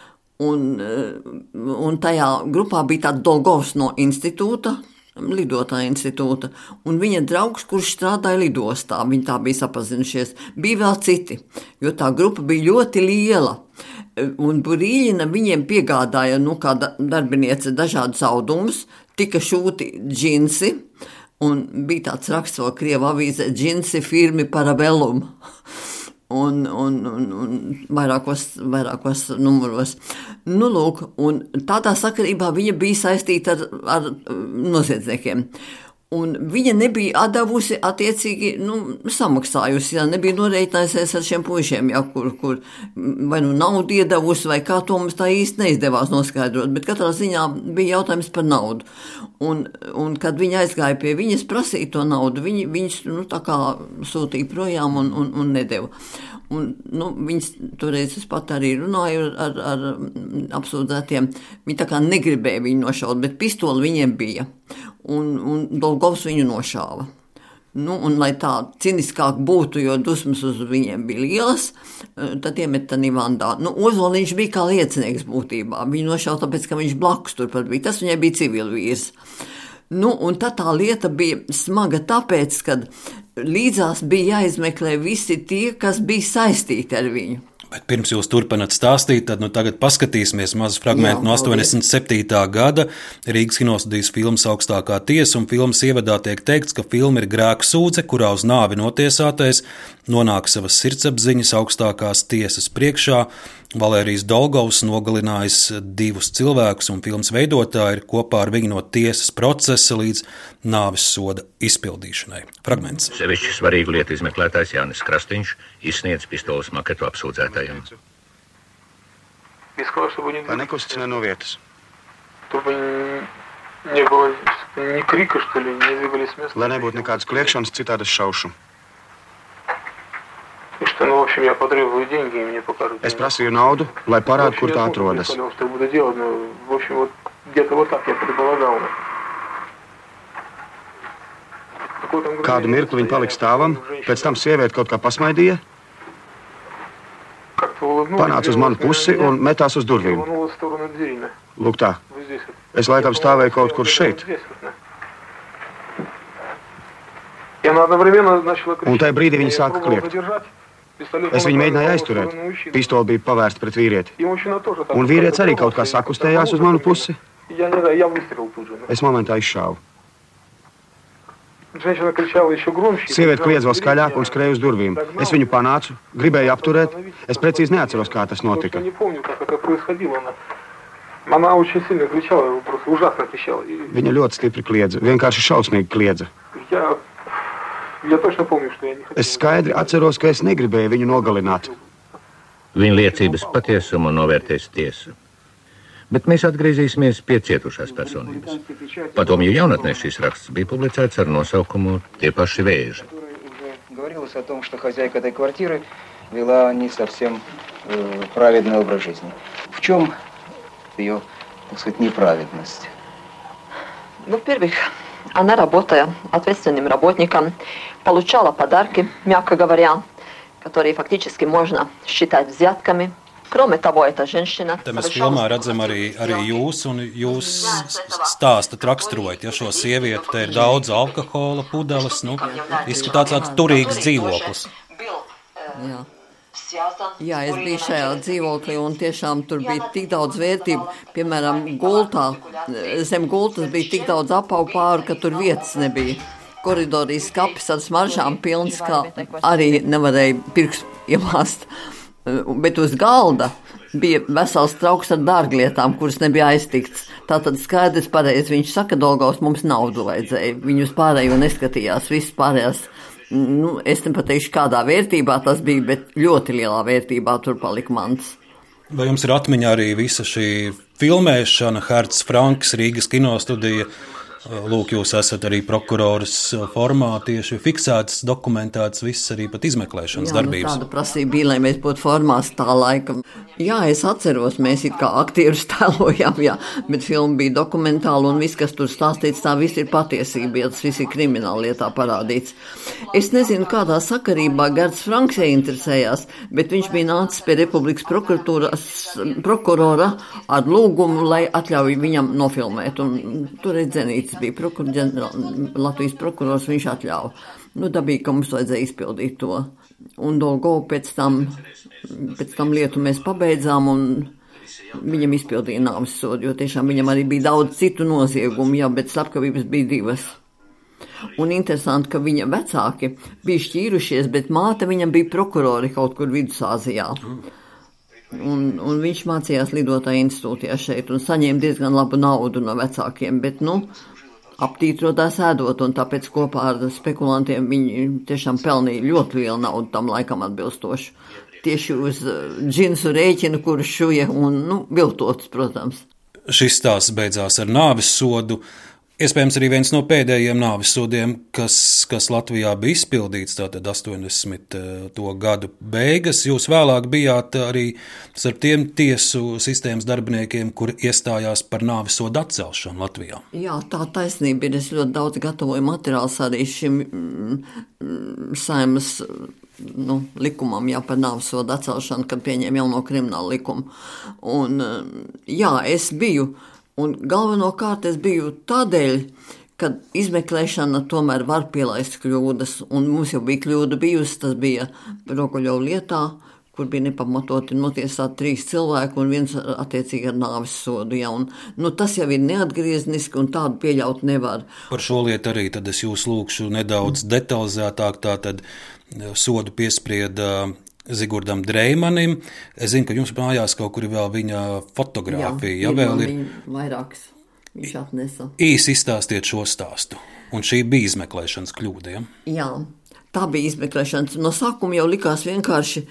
Un tajā grupā bija tāda Dolgovs no institūta, lidotāja institūta, un viņa draugs, kurš strādāja lidostā, viņi tā bija sapazinušies, bija vēl citi, jo tā grupa bija ļoti liela. Un Burīļina viņiem piegādāja, kā darbiniece, dažādus audumus, tika šūti džinsi, un bija tāds raksts vēl Krievu avīzē, džinsi firmi Parabellum, un vairākos numuros. Lūk, un tādā sakarībā viņa bija saistīta ar noziedzniekiem. Un viņa nebija atdevusi attiecīgi, samaksājusi, nebija norēķinājusies ar šiem puišiem, kur vai naudu iedevusi, vai kā to mums tā īsti neizdevās noskaidrot, bet katrā ziņā bija jautājums par naudu. Un kad viņa aizgāja pie viņas prasīt to naudu, viņas tā kā sūtīja projām un nedeva. Un, viņas toreiz es pat arī runāju ar apsūdzētiem, viņi tā kā negribēja viņu nošaut, bet pistoli viņiem bija. Un Dolgovs viņu nošāva. Un lai tā ciniskāk būtu, jo dusmas uz viņiem bija lielas, tad iemet tā Nivandā. Ozoliņš bija kā liecinieks būtībā. Viņu nošāva tāpēc, ka viņš blakus turpat bija. Tas viņai bija civilvīrs. Un tad tā lieta bija smaga tāpēc, ka līdzās bija jāizmeklē visi tie, kas bija saistīti ar viņu. Bet pirms jūs turpināt stāstīt, tad tagad paskatīsimies mazu fragmentu no 87. gada Rīgas kinostudijas filmas Augstākā tiesa, un filmas ievadā tiek teikts, ka filma ir grēksūdze, kurā uz nāvi notiesātais nonāk savas sirdsapziņas augstākās tiesas priekšā. Valērijs Dolgovs nogalinājis 2 cilvēkus, un filmas veidotāji ir kopā ar viņu no tiesas procesa līdz nāves soda izpildīšanai. Fragments. Sevišķi svarīgu lietu izmeklētājs Jānis Krastīņš izsniedz pistoles maketu apsūdzētājiem. Lai nekustina no vietas. Lai nebūtu nekādas kliekšanas, citādi šaušu. Es prasīju naudu, lai parādu, kur tā atrodas. Kādu mirkli viņi palika stāvam, pēc tam sieviete kaut kā pasmaidīja, panāca uz manu pusi un metās uz durvīm. Lūk tā, es laikam stāvēju kaut kur šeit. Un tajā brīdī viņi sāka kliegt. Es viņu mēģināju aizturēt. Pistoli bija pavērsta pret vīrieti. Un vīrietis arī kaut kā sakustējās uz manu pusi. Es momentā izšāvu. Sieviete kliedz vēl skaļāk un skrēja uz durvīm. Es viņu panācu, gribēju apturēt. Es precīzi neatceros, kā tas notika. Viņa ļoti stipri kliedza, vienkārši šausmīgi kliedza. Es skaidri atceros, ka es negribēju viņu nogalināt. Viņa liecības patiesumu novērtēs tiesa. Bet mēs atgriezīsimies pie cietušās personības. Padomju jaunatnē šis raksts bija publicēts ar nosaukumu Tie paši vēži. Говорилось о том, что хозяйка этой квартиры вела не совсем праведный образ жизни. В чем ее, так сказать, неправедность? Во-первых, она, работая ответственным работником, получала подарки, мягко говоря, которые фактически можно считать взятками. Kроме того, эта женщина... Te mēs filmā redzam arī jūs, un jūs stāstat, raksturojat, šo sievieti, te ir daudz alkohola pudeles, izskatās tāds turīgs dzīvoklis. Jā, es biju šajā dzīvoklī, un tiešām tur bija tik daudz vērtību. Piemēram, gultā, zem gultas bija tik daudz apavu pāru, ka tur vietas nebija. Koridorī skapis ar smaržām pilns, kā arī nevarēja pirkstu iemāst. Bet uz galda bija vesels trauks ar dārglietām, kuras nebija aiztikts. Tātad skaidrs pareizi, viņš saka, Dolgovs, mums naudu vajadzēja. Viņu uz pārējo neskatījās, viss pārējās. Es nepateikšu, kādā vērtībā tas bija, bet ļoti lielā vērtībā tur palika mans. Vai jums ir atmiņā arī visa šī filmēšana, Herts Franks, Rīgas kinostudija? Lūk, jūs esat arī prokuroras formā, tieši fiksēts, dokumentēts viss arī pat izmeklēšanas darbības. Tāda prasība bija, lai mēs būtu formās tā laika. Jā, es atceros, mēs it kā aktierus tēlojām, bet filma bija dokumentāla un viss, kas tur stāstīts, tā viss ir patiesība, ja tas viss ir krimināla lietā parādīts. Es nezinu, kādā sakarībā Gerts Franks ieinteresējās, bet viņš bija nācis pie Republikas prokurora ar lūgumu, lai atļauj viņam nofilmēt. Un tur ir Dzenīts bija Latvijas prokurors, viņš atļāva. Dabīgi, ka mums vajadzēja izpildīt to. Un Dolgovu pēc tam lietu mēs pabeidzām, un viņam izpildīja nāves sodu, jo tiešām viņam arī bija daudz citu noziegumu, jā, bet slepkavības bija 2. Un interesanti, ka viņa vecāki bija šķīrušies, bet māte viņam bija prokurori kaut kur Vidusāzijā. Un viņš mācījās lidotāja institūtijā šeit un saņēma diezgan labu naudu no vecākiem, bet, aptītrotās ēdot, un tāpēc kopā ar spekulantiem viņi tiešām pelnīja ļoti lielu naudu tam laikam atbilstoši. Tieši uz džinsu rēķinu, kurš šuja un, viltots, protams. Šis stāsts beidzās ar nāves sodu. Iespējams, arī viens no pēdējiem nāves sodiem, kas Latvijā bija izpildīts, tātad 80. gadu beigas. Jūs vēlāk bijāt arī starp tiem tiesu sistēmas darbiniekiem, kuri iestājās par nāves sodu atcelšanu Latvijā. Jā, tā taisnība ir. Es ļoti daudz gatavoju materiāls arī šim Saeimas likumam, par nāves sodu atcelšanu, kad pieņēma jauno kriminālu likumu. Un es biju. Un galvenokārt es biju tādēļ, ka izmeklēšana tomēr var pielaist kļūdas, un mums jau bija kļūda bijusi, tas bija Rogoļova lietā, kur bija nepamatoti notiesāti 3 cilvēki un viens attiecīgi ar nāves sodu. Ja, un, tas jau ir neatgriezniski un tādu pieļaut nevar. Par šo lietu arī tad es jūs lūkšu nedaudz detalizētāk, tātad sodu piesprieda Zigurdam Dreimanim. Es zinu, ka jums mājās kaut kur vēl viņa fotogrāfija. Jā, vairākas viņš atnesa. Īsi izstāstiet šo stāstu. Un šī bija izmeklēšanas kļūda, ja? Jā, tā bija izmeklēšanas. No sākuma jau likās vienkārši,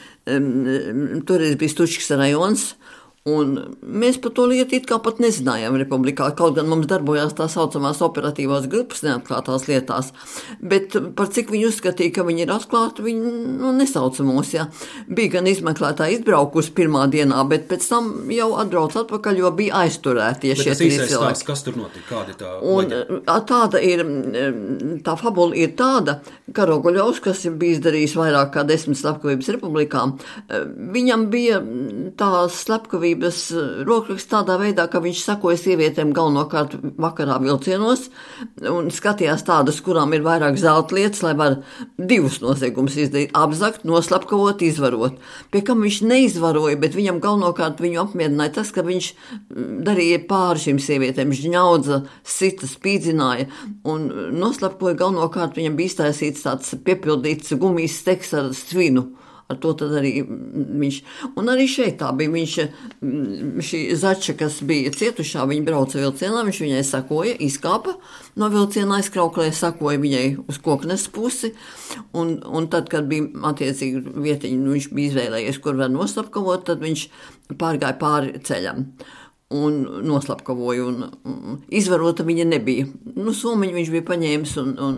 toreiz bija Stučkas rajons, un mēs par to lietu it kā pat nezinājām Republikā, kaut gan mums darbojās tā saucamās operatīvās grupas neatklātās lietās, bet par cik viņi uzskatīja, ka viņi ir atklāti, viņi nesauca mūs, ja. Bija gan izmeklētāji izbraukusi pirmā dienā, bet pēc tam jau atbrauc atpakaļ, jo bija aizturēti. Bet tas īsais stāsts, kas tur notika? Kāda tā? Un tāda ir, tā fabula ir tāda, ka Rogoļovs, kas bija izdarījis vairāk kā 10 slepkavības Republikām, viņam bija tā slepkavība rokraksts tādā veidā, ka viņš sakoja sievietēm galvenokārt vakarā vilcienos un skatījās tādas, kurām ir vairāk zelta lietas, lai var 2 noziegumus izdarīt, apzakt, noslapkavot, izvarot. Pie kam viņš neizvaroja, bet viņam galvenokārt viņu apmierināja tas, ka viņš darīja pāri šīm sievietēm, žņaudza, sita, spīdzināja un noslapkoja galvenokārt, viņam bija iztaisīts tāds piepildīts gumijas steks ar svinu. Ar to tad arī viņš, un arī šeit tā bija, šī Zača, kas bija cietušā, viņa brauca vilcienā, viņš viņai sakoja, izkāpa no vilcienā, aizkrauklē, sakoja viņai uz Koknes pusi, un tad, kad bija attiecīgi vietiņi, viņš bija izvēlējies, kur var noslapkavot, tad viņš pārgāja pāri ceļam. Un noslapkavoju, un izvarota viņa nebija. Somiņu viņš bija paņēmis,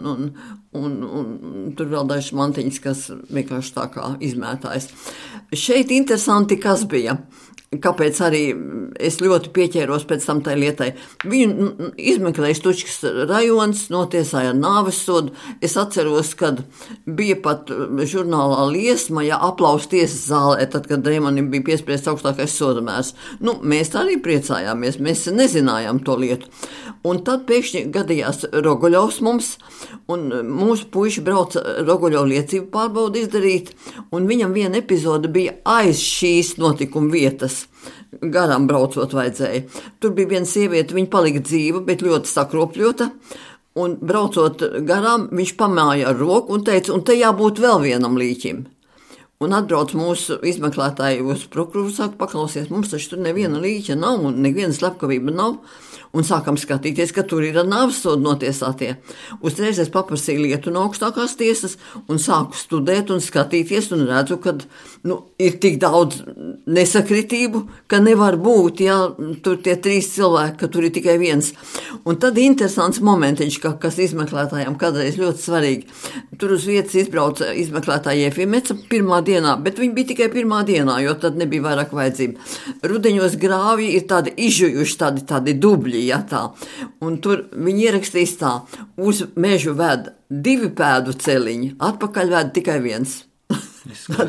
un tur vēl dažas mantiņas, kas vienkārši tā kā izmētājas. Šeit interesanti, kas bija. Kāpēc arī es ļoti pieķēros pēc tam tai lietai. Viņu izmeklēja Stučkas rajons, notiesāja ar nāves sodu. Es atceros, kad bija pat žurnālā liesma, aplaus tiesas zālē, tad, kad Dreimanim bija piespriests augstākais sodamērs. Mēs arī priecājāmies, mēs nezinājām to lietu. Un tad pēkšņi gadījās Rogoļovs mums, un mūsu puiši brauca Rogoļovu liecību pārbaudu izdarīt, un viņam viena epizode bija aiz šīs notikuma vietas. Garām braucot vajadzēja. Tur bija viena sieviete, viņa palika dzīva, bet ļoti sakropļota, un braucot garām, viņš pamāja ar roku un teica, un te jābūt vēl vienam līķim. Un atbrauc mūsu izmeklētāji uz prokuroru, saka, paklausies, mums taču tur neviena līķa nav, un neviena slepkavība nav. Un sākam skatīties, ka tur ir ar nāves sodu notiesātie. Uzreiz es paprasīju lietu no augstākās tiesas un sāku studēt un skatīties un redzu, ka ir tik daudz nesakritību, ka nevar būt, tur tie 3 cilvēki, ka tur ir tikai viens. Un tad interesants momentiņš, kas izmeklētājiem kādreiz ļoti svarīgi. Tur uz vietas izbrauca izmeklētāja Jefīmeca pirmā dienā, bet viņi bija tikai pirmā dienā, jo tad nebija vairāk vajadzība. Rudeņos grāvji ir tādi izžujuši, tādi dubļi. Un tur viņi ierakstīs tā, uz mežu ved 2 pēdu celiņi, atpakaļ ved tikai 1.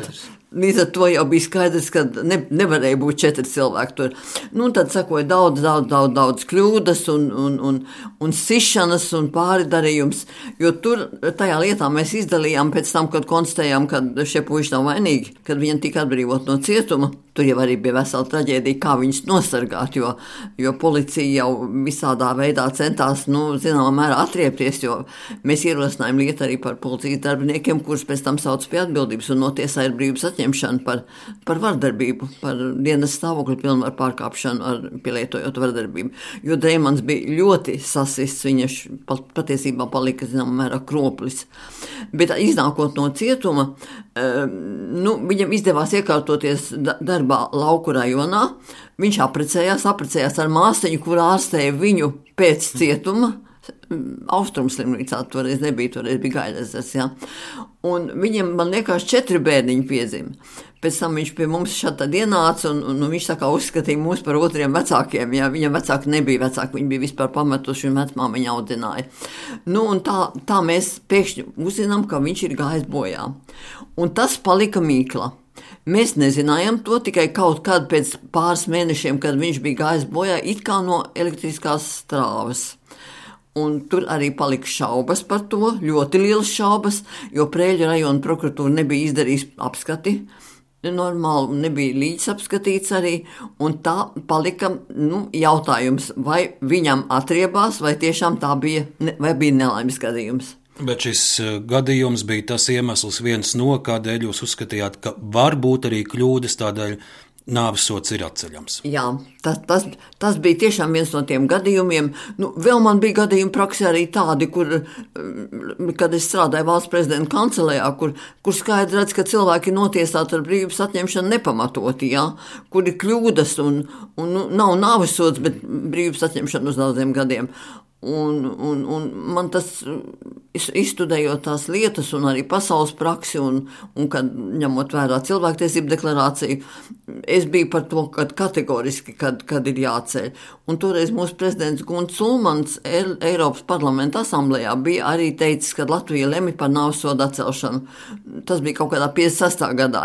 Līdz ar to jau bija skaidrs, ka nevarēja būt 4 cilvēki tur. Nu, tad sakoja daudz kļūdas un sišanas un pāridarījums, jo tur tajā lietā mēs izdalījām pēc tam, kad konstatējām, ka šie puiši nav vainīgi, kad viņi tika atbrīvot no cietuma. Tur jau arī bija vesela traģēdija, kā viņus nosargāt, jo policija jau visādā veidā centās, zināmā mērā atriepties, jo mēs ierosinājām lietu arī par policijas darbiniekiem, kurus pēc tam sauc pie atbildības un notiesāja ar brīvības atņemšanu par vardarbību, par dienas stāvokļa pilnvaru pārkāpšanu pielietojot vardarbību. Jo Dreimans bija ļoti sasists, viņš patiesībā palika, zināmā mērā, kroplis. Bet iznākot no cietuma, viņam izdevās iekārtoties darbā Lauku rajonā. Viņš apprecējās ar māsiņu, kur ārstēja viņu pēc cietuma. Austrumslimnīcā toreiz nebija, toreiz bija Gaļezers, jā. Un viņam, man liekas, 4 bērniņi piedzima. Pēc tam viņš pie mums šādi ienāca un viņš uzskatīja mūs par otriem vecākiem, jā. Viņam vecāki nebija vecāki, viņi bija vispār pametuši un vecmāma viņa audināja. Un tā mēs pēkšņi uzzinām, ka viņš ir gājis bojā. Un tas palika mīkla. Mēs nezinājām to tikai kaut kad pēc pāris mēnešiem, kad viņš bija gājis bojā, it kā no elektriskās strāvas. Un tur arī palika šaubas par to, ļoti lielas šaubas, jo Preiļu rajona prokuratūra nebija izdarījusi apskati, normāli nebija līdz apskatīts arī, un tā palika jautājums, vai viņam atriebās, vai tiešām tā bija nelaimes gadījums. Bet šis gadījums bija tas iemesls viens no, kādēļ jūs uzskatījāt, ka var būt arī kļūdas, tādēļ nāvessods ir atceļams. Jā, tas bija tiešām viens no tiem gadījumiem. Vēl man bija gadījumi praksē arī tādi, kad es strādāju valsts prezidenta kancelējā, kur skaidri redz, ka cilvēki ir notiesāti ar brīvības atņemšanu nepamatoti, jā, kur ir kļūdas un nav nāvessods, bet brīvības atņemšana uz daudziem gadiem. Un man tas, izstudējot tās lietas un arī pasaules praksi un kad ņemot vērā cilvēktiesību deklarāciju, es biju par to, kad kategoriski, kad ir jāceļ. Un toreiz mūsu prezidents Gunts Ulmans Eiropas parlamenta asamblējā bija arī teicis, ka Latvija lemj par nāvessodu atcelšanu. Tas bija kaut kādā 56. gadā,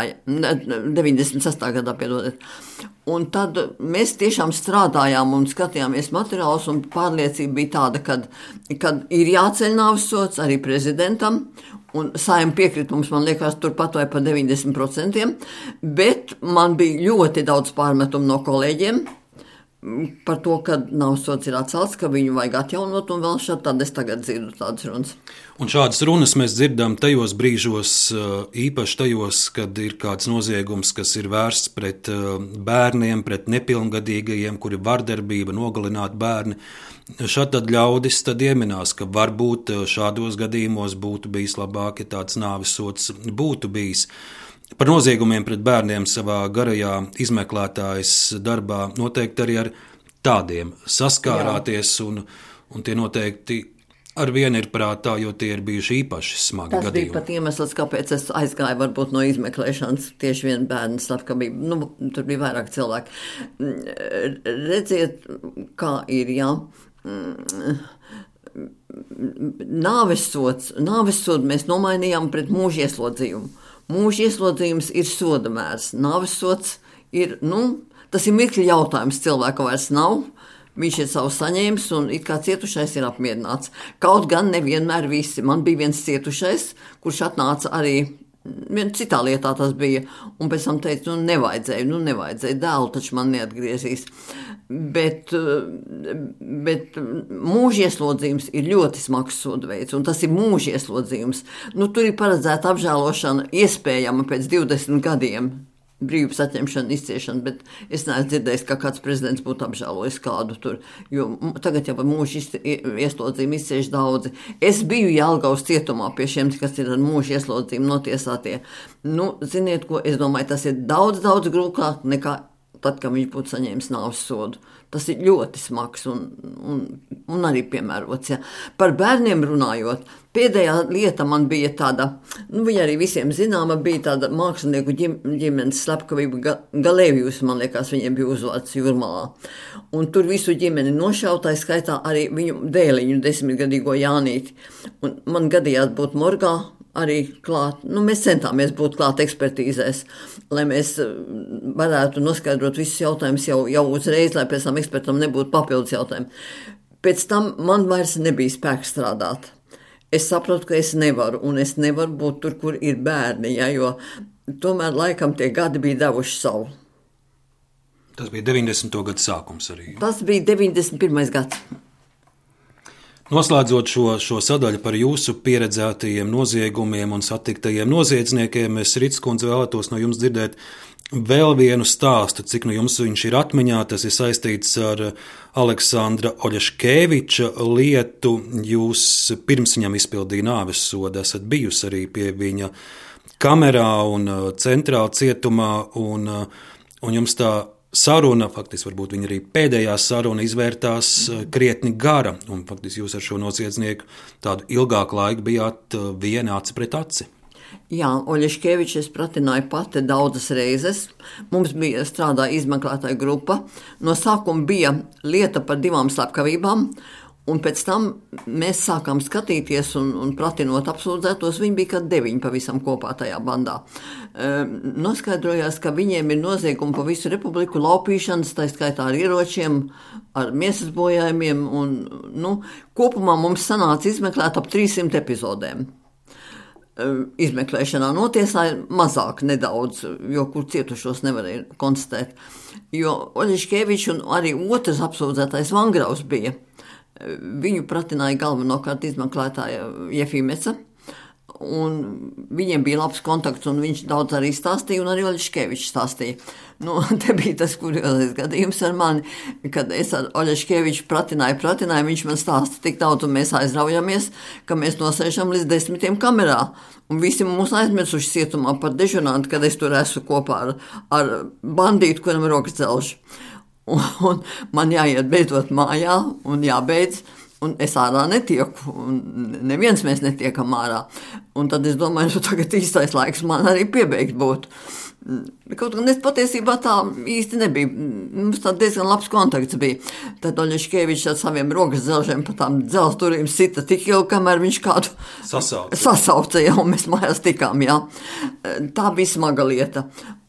96. gadā, piedodiet. Un tad mēs tiešām strādājām un skatījāmies materiālus, un pārliecība bija tāda, kad ir jāceļ nāvessods arī prezidentam, un Saeima piekrita mums, man liekas, turpat vai par 90%, bet man bija ļoti daudz pārmetumu no kolēģiem par to, ka nāvessods ir atcelts, ka viņu vajag atjaunot, un vēl šādi tad es tagad dzirdu tādas runas. Un šādas runas mēs dzirdam tajos brīžos, īpaši tajos, kad ir kāds noziegums, kas ir vērsts pret bērniem, pret nepilngadīgajiem, kuri vardarbība, nogalināt bērni. Šādi tad ļaudis tad ieminās, ka varbūt šādos gadījumos būtu bijis labāk, ja tāds nāvessods būtu bijis. Par noziegumiem pret bērniem savā garajā izmeklētājas darbā noteikti arī ar tādiem saskārāties, un tie noteikti ar vienu ir prātā, jo tie ir bijuši īpaši smagi gadījumi. Tas bija pat iemesls, kāpēc es aizgāju varbūt no izmeklēšanas tieši vienu bērnu slepkavību. Tur bija vairāk cilvēki. Redziet, kā ir, jā. Nāvessodu mēs nomainījām pret mūža ieslodzījumu. Mūža ieslodzījums ir soda mērs. Nāvessods ir, tas ir mirkļa jautājums, cilvēka vairs nav. Viņš ir savu saņēmis un it kā cietušais ir apmierināts. Kaut gan nevienmēr visi. Man bija viens cietušais, kurš atnāca arī, citā lietā tas bija, un pēc tam teica, nevajadzēja, dēlu taču man neatgriezīs. Bet mūža ieslodzījums ir ļoti smags sodveids, un tas ir mūža ieslodzījums. Tur ir paredzēta apžēlošana iespējama pēc 20 gadiem. Brīvības atņemšana, izciešana, bet es neesmu dzirdējis, ka kāds prezidents būtu apžēlojis kādu tur, jo tagad jau mūža ieslodzījumu izcieš daudzi. Es biju Jelgavas cietumā pie šiem, kas ir ar mūža ieslodzījumu notiesātie. Ziniet ko, es domāju, tas ir daudz grūtāk nekā tad, kad viņš būtu saņēmis nāvessodu. Tas ir ļoti smags un arī piemērots. Ja. Par bērniem runājot, pēdējā lieta man bija tāda, viņa arī visiem zināma, bija tāda mākslinieku ģimenes slepkavība Galēvijus, man liekas, viņiem bija uzvārds Jūrmalā. Un tur visu ģimeni nošautāja, skaitā arī viņu dēliņu 10-gadīgo Jānīti. Un man gadījās būt morgā arī klāt. Mēs centāmies būt klāt ekspertīzēs, lai mēs varētu noskaidrot visus jautājumus jau uzreiz, lai pēc tam ekspertam nebūtu papildus jautājumi. Pēc tam man vairs nebija spēks strādāt. Es saprotu, ka es nevaru, un es nevaru būt tur, kur ir bērni, jo tomēr laikam tie gadi bija devuši savu. Tas bija 90. gadu sākums arī. Tas bija 91. gads. Noslēdzot šo sadaļu par jūsu pieredzētajiem noziegumiem un satiktajiem noziedzniekiem, es, Rits kundze, vēlētos no jums dzirdēt vēl vienu stāstu, cik no jums viņš ir atmiņā. Tas ir saistīts ar Aleksandra Oļeškeviča lietu. Jūs pirms viņam izpildīja nāves sodu, esat bijusi arī pie viņa kamerā un centrāla cietumā, un jums tā saruna, faktiski varbūt viņa arī pēdējā saruna izvērtās krietni gara, un faktiski jūs ar šo noziedznieku tādu ilgāku laiku bijāt viena aci pret aci. Jā, Oļeškevičs es pratināju pati daudzas reizes. Mums bija strādāja izmeklētāja grupa. No sākuma bija lieta par 2 slepkavībām, un pēc tam mēs sākām skatīties un pratinot apsūdzētos. Viņi bija kā 9 pavisam kopā tajā bandā. Noskaidrojās, ka viņiem ir noziegumi pa visu republiku, laupīšanas, tā skaitā ar ieročiem, ar miesas bojājumiem, un kopumā mums sanāca izmeklēt ap 300 epizodēm. Izmeklēšanā notiesāja mazāk nedaudz, jo kur cietušos nevarēja konstatēt. Jo Oļeškevičs un arī otrs apsūdzētais Vangraus bija. Viņu pratināja galvenokārt izmeklētāja Jefīmeca, un viņiem bija labs kontakts, un viņš daudz arī stāstīja, un arī Oļeškevičs stāstīja. Te bija tas kuriozais gadījums ar mani, kad es ar Oļeškeviču pratināju, viņš man stāsta tik daudz, un mēs aizraujamies, ka mēs nosēžam līdz 10 kamerā, un visi mūs aizmirsuši cietumā par dežurantu, kad es tur esmu kopā ar bandītu, kuram rokas celš. Un man jāiet beidzot mājā, un jābeidz, un es ārā netieku, un neviens mēs netiekam ārā. Un tad es domāju, tagad īstais laiks man arī piebeigt būtu. Kaut gan es patiesībā tā īsti nebija. Mums tā diezgan labs kontakts bija. Tad Oļeškevičs ar saviem rokas dzelžiem pa tām dzelzs durvīm sita tik ilgi, kamēr viņš kādu sasauca, un mēs mājās tikām, jā. Tā bija smaga lieta.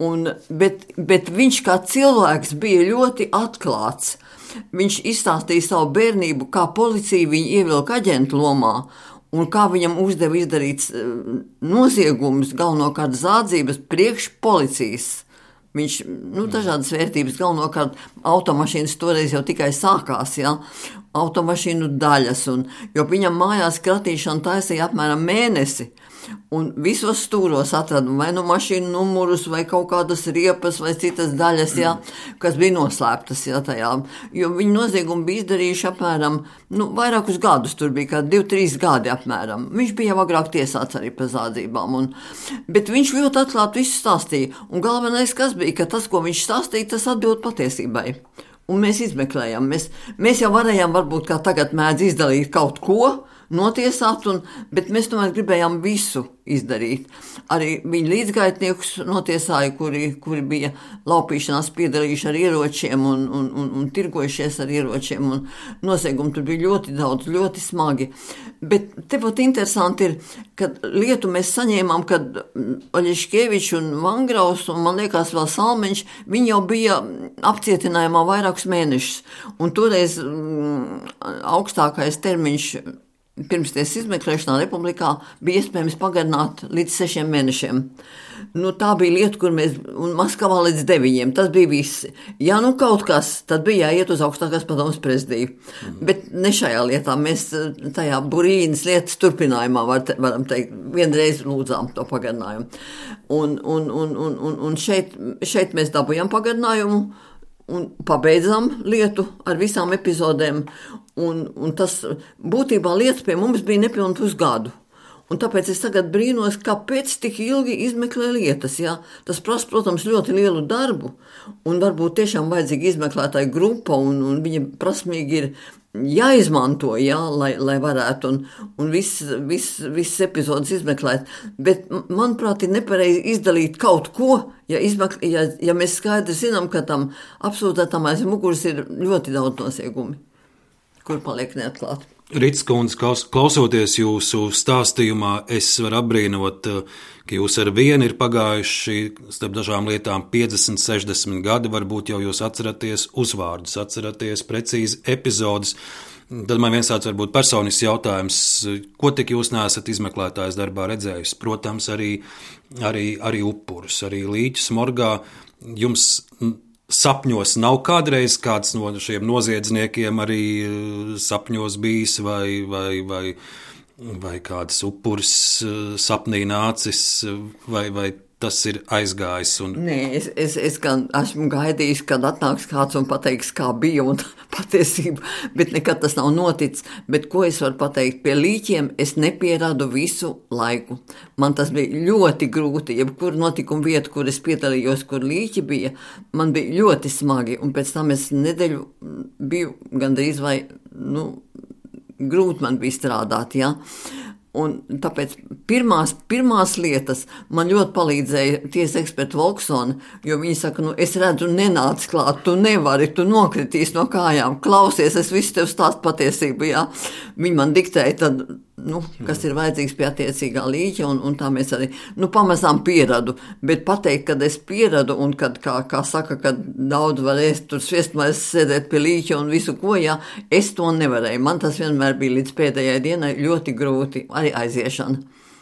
Bet viņš kā cilvēks bija ļoti atklāts. Viņš izstāstīja savu bērnību, kā policija viņu ievilka aģentu lomā, un kā viņam uzdeva izdarīt noziegumus, galvenokārt zādzības priekš policijas. Viņš, dažādas vērtības, galvenokārt automašīnas toreiz jau tikai sākās, jā, automašīnu daļas, jo viņam mājās kratīšana taisīja apmēram mēnesi, un visos stūros atrada vai mašīnu numurus, vai kaut kādas riepas, vai citas daļas, jā, kas bija noslēptas, jā, tajā, jo viņi noziegumi bija izdarījuši apmēram, vairākus gadus, tur bija kā 2-3 gadi apmēram. Viņš bija jau agrāk tiesāts arī par zādzībām, bet viņš ļoti atklāti visu stāstīja, un galvenais, kas bija, ka tas, ko viņš stāstīja, tas atbild patiesībai. Un mēs izmeklējām, mēs jau varējām varbūt kā tagad mēdz izdalīt kaut ko, notiesāt, bet mēs tomēr gribējām visu izdarīt. Arī viņa līdzgaitniekus notiesāja, kuri bija laupīšanās piedalījuši ar ieročiem un tirgojušies ar ieročiem, un noziegumi tur bija ļoti daudz, ļoti smagi. Bet te pat interesanti ir, kad lietu mēs saņēmām, kad Oļeškevičs un Vangraus, un man liekas vēl Salmeņš, viņi jau bija apcietinājumā vairākus mēnešus, un toreiz augstākais termiņš pirmstiesas izmeklēšanā republikā bija iespējams pagarināt līdz 6 mēnešiem. Tā bija lieta, kur mēs, un Maskavā līdz 9, tas bija viss. Ja kaut kas, tad bija jāiet uz augstākās padomes prezidiju. Bet ne šajā lietā, mēs tajā Burīnas lietas turpinājumā, varam teikt, vienreiz lūdzām to pagarinājumu. Un šeit mēs dabujām pagarinājumu, un pabeidzām lietu ar visām epizodēm, un tas būtībā lietas pie mums bija nepilnu pusgadu. Un tāpēc es tagad brīnos, kāpēc tik ilgi izmeklē lietas. Jā? Tas prasa, protams, ļoti lielu darbu, un varbūt tiešām vajadzīga izmeklētāja grupa, un viņa prasmīgi ir jāizmanto, jā, lai varētu, un viss epizodes izmeklēt. Bet, manuprāt, ir nepareizi izdalīt kaut ko, ja mēs skaidri zinām, ka tam apsūdzētam aiz muguras ir ļoti daudz noziegumi, kur paliek neatklāti. Ritskundze, klausoties jūsu stāstījumā, es varu apbrīnot, ka jūs ar vienu ir pagājuši starp dažām lietām 50, 60 gadi, varbūt jau jūs atceraties uzvārdus, atceraties precīzi epizodes. Tad man viens tāds varbūt personisks jautājums, ko tik jūs neesat izmeklētājs darbā redzējis? Protams, arī upurus, arī līķus morgā. Jums sapņos nav kādreiz kāds no šiem noziedzniekiem arī sapņos bijis vai kāds upuris sapnī nācis, vai tas ir aizgājis? Nē, es gan esmu gaidījis, kad atnāks kāds un pateiks, kā bija un patiesība, bet nekad tas nav noticis. Bet ko es varu pateikt? Pie līķiem es nepierādu visu laiku. Man tas bija ļoti grūti, jebkuru notikumu vietu, kur es piedalījos, kur līķi bija, man bija ļoti smagi, un pēc tam es nedēļu biju gandrīz vai, grūti man bija strādāt, jā. Un tāpēc pirmās lietas man ļoti palīdzēja tiesa eksperta Volksone, jo viņi saka, es redzu, nenāc klāt, tu nevari, tu nokritīs no kājām, klausies, es visu tev stāstu patiesību, jā. Viņi man diktēja tad, kas ir vajadzīgs pie attiecīgā līķa, un tā mēs arī, pamazām pieradu, bet pateikt, kad es pieradu, un kad, kā saka, kad daudz var ēst, tur sviestmais sēdēt pie līķa un visu ko, jā, es to nevarēju. Man tas vienmēr bija līdz pēdējai dienai ļoti grūti, arī aiziešana.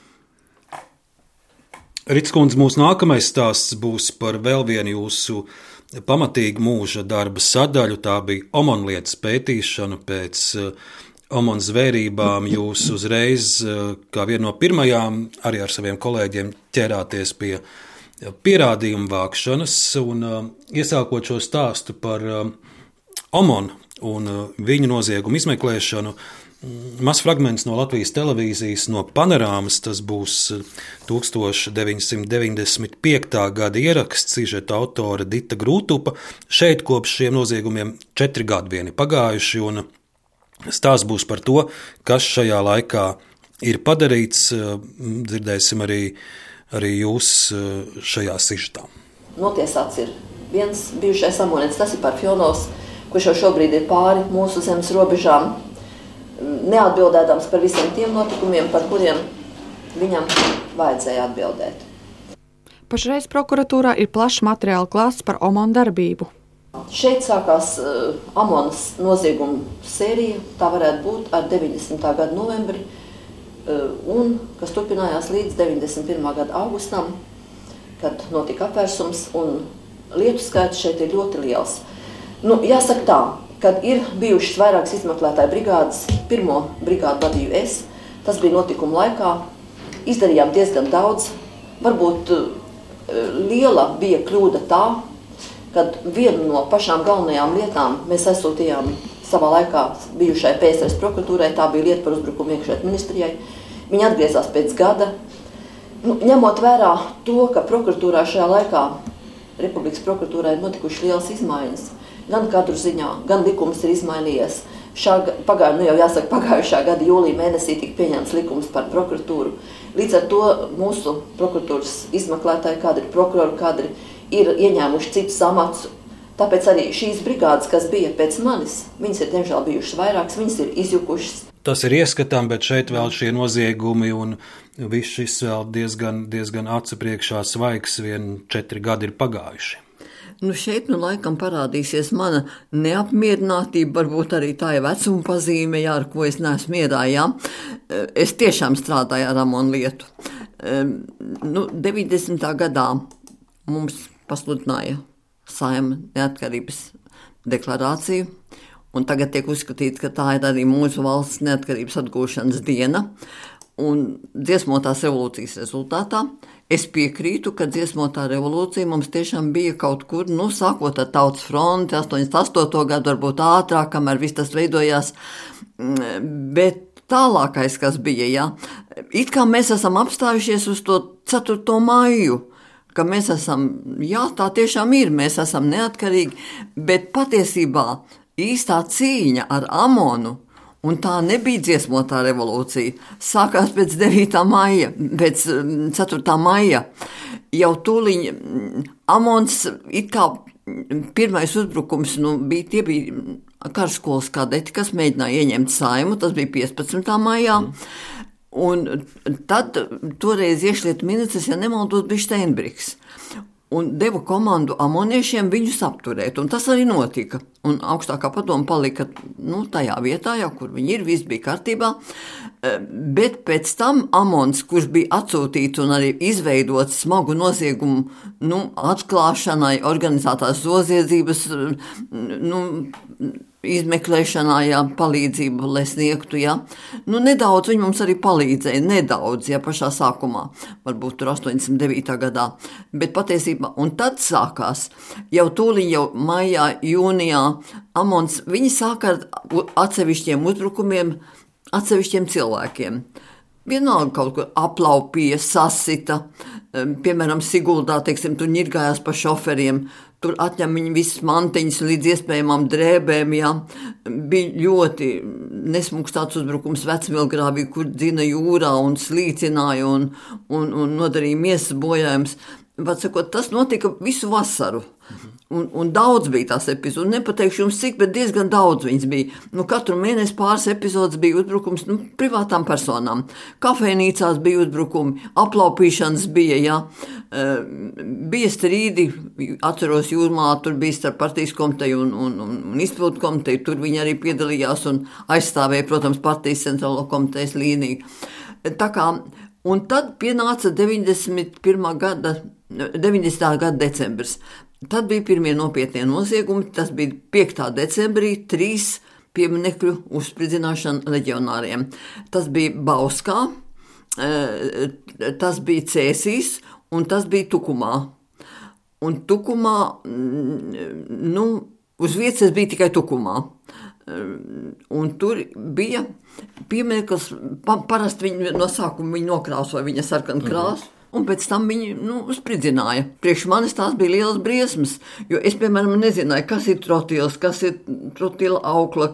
Ritskundze, mūsu nākamais stāsts būs par vēl vienu jūsu pamatīgu mūža darba sadaļu. Tā bija omonlietas pētīšana. Pēc omon zvērībām jūs uzreiz, kā viena no pirmajām, arī ar saviem kolēģiem ķerāties pie pierādījumu vākšanas un iesākot šo stāstu par omon un viņu noziegumu izmeklēšanu. Mazs fragments no Latvijas televīzijas, no panorāmas, tas būs 1995. Gada ieraksts, sižeta autore Dita Grūtupa. Šeit kopš šiem noziegumiem 4 gadi vien ir pagājuši, un stāsts būs par to, kas šajā laikā ir padarīts. Dzirdēsim arī jūs šajā sižetā. Notiesāts ir viens bijušais amonietis, tas ir Parfjonovs, kurš jau šobrīd ir pāri mūsu zemes robežām, neatbildēdams par visiem tiem notikumiem, par kuriem viņam vajadzēja atbildēt. Pašreiz prokuratūrā ir plašs materiāla klāsts par OMON darbību. Šeit sākās Amonas noziegumu sērija, tā varētu būt ar 90. gada novembri, un kas turpinājās līdz 91. gada augustam, kad notika apvērsums, un lietu skaits šeit ir ļoti liels. Jāsaka tā, kad ir bijušas vairākas izmeklētāju brigādes, pirmo brigādu vadīju es, tas bija notikuma laikā, izdarījām diezgan daudz, varbūt liela bija kļūda tā, kad vienu no pašām galvenajām lietām mēs aizsūtījām savā laikā bijušai PSRS prokuratūrai, tā bija lieta par uzbrukumu iekšlietu ministrijai, viņi atgriezās pēc gada. Ņemot vērā to, ka prokuratūrā šajā laikā, Republikas prokuratūrā ir notikušas lielas izmaiņas, gan kadru ziņā, gan likums ir izmainījies. Pagājušā gada jūlija mēnesī tika pieņemts likums par prokuratūru. Līdz ar to mūsu prokuratūras izmeklētāji, kādi ir prokurori, kādi ir ieņēmuši citus amatus. Tāpēc arī šīs brigādes, kas bija pēc manis, viņas ir diemžēl bijušas vairākas, viņas ir izjukušas. Tas ir ieskatām, bet šeit vēl šie noziegumi un viss šis vēl diezgan acu priekšā svaigs, 4 gadi ir pagājuši. Šeit laikam parādīsies mana neapmierinātība, varbūt arī tā ir vecuma pazīme, ar ko es neesmu mierā. Es tiešām strādāju ar Amonu lietu. 90. gadā mums pasludināja Saeima neatkarības deklarāciju, un tagad tiek uzskatīts, ka tā ir arī mūsu valsts neatkarības atgūšanas diena. Un dziesmotās revolūcijas rezultātā es piekrītu, ka dziesmotā revolūcija mums tiešām bija kaut kur, sākot ar Tautas fronti, 88. gadu, varbūt ātrāk, kamēr viss tas veidojās, bet tālākais, kas bija, it kā mēs esam apstājušies uz to 4. maiju, ka mēs esam, tā tiešām ir, mēs esam neatkarīgi, bet patiesībā īstā cīņa ar Amonu, un tā nebija dziesmotā revolūcija, sākās pēc 9. maija, pēc 4. maija. jau tūliņ Amons it kā pirmais uzbrukums, tie bija karaskolas kadeti, kas mēģināja ieņemt Saimu, tas bija 15. maijā. Un tad toreiz iekšlietu ministrs, ja nemaldos, bija Steinbriks. Un deva komandu amoniešiem viņus apturēt, un tas arī notika. Un augstākā padoma palika tajā vietā, jau kur viņi ir, viss bija kārtībā. Bet pēc tam Amons, kurš bija atsūtīts un arī izveidots smagu noziegumu atklāšanai, organizētās noziedzības izmeklēšanā, palīdzību, lai sniegtu, nedaudz viņi mums arī palīdzēja, pašā sākumā, varbūt tur 89. gadā, bet patiesībā, un tad sākās, jau tūliņ jau maijā, jūnijā, Amons, viņi sāka ar atsevišķiem uzbrukumiem, atsevišķiem cilvēkiem. Vienalga kaut ko aplaupīja, sasita, piemēram, Siguldā, teiksim, tur ņirgājās pa šoferiem, tur atņem viņi visas mantiņas līdz iespējamām drēbēm, bija ļoti nesmuks tāds uzbrukums Vecmilgrāvī, kur dzina jūrā un slīcināja un nodarīja miesas bojājums. Bet, sakot, tas notika visu vasaru. Un daudz bija tās epizodes. Nepateikšu jums cik, bet diezgan daudz viņas bija. Katru mēnesi pāris epizodes bija uzbrukums privātām personām. Kafejnīcās bija uzbrukumi, aplaupīšanas bija, bija strīdi, atceros Jūrmalā, tur bija starp partijas komiteju un izpildu komiteju, tur viņi arī piedalījās un aizstāvēja, protams, partijas centrālo komitejas līniju. Tā kā, un tad pienāca 90. gada decembris. Tad bija pirmie nopietnie noziegumi, tas bija 5. decembrī, 3 pieminekļu uzspridzināšana leģionāriem. Tas bija Bauskā, tas bija Cēsīs un tas bija Tukumā. Un Tukumā, uz vietas bija tikai Tukumā. Un tur bija piemineklis, parasti viņi no sākuma viņi nokrāsoja viņa sarkanu krāsu. Un pēc tam viņi spridzināja. Priekš manis tās bija lielas briesmas, jo es, piemēram, nezināju, kas ir trotils, kas ir trotila aukla,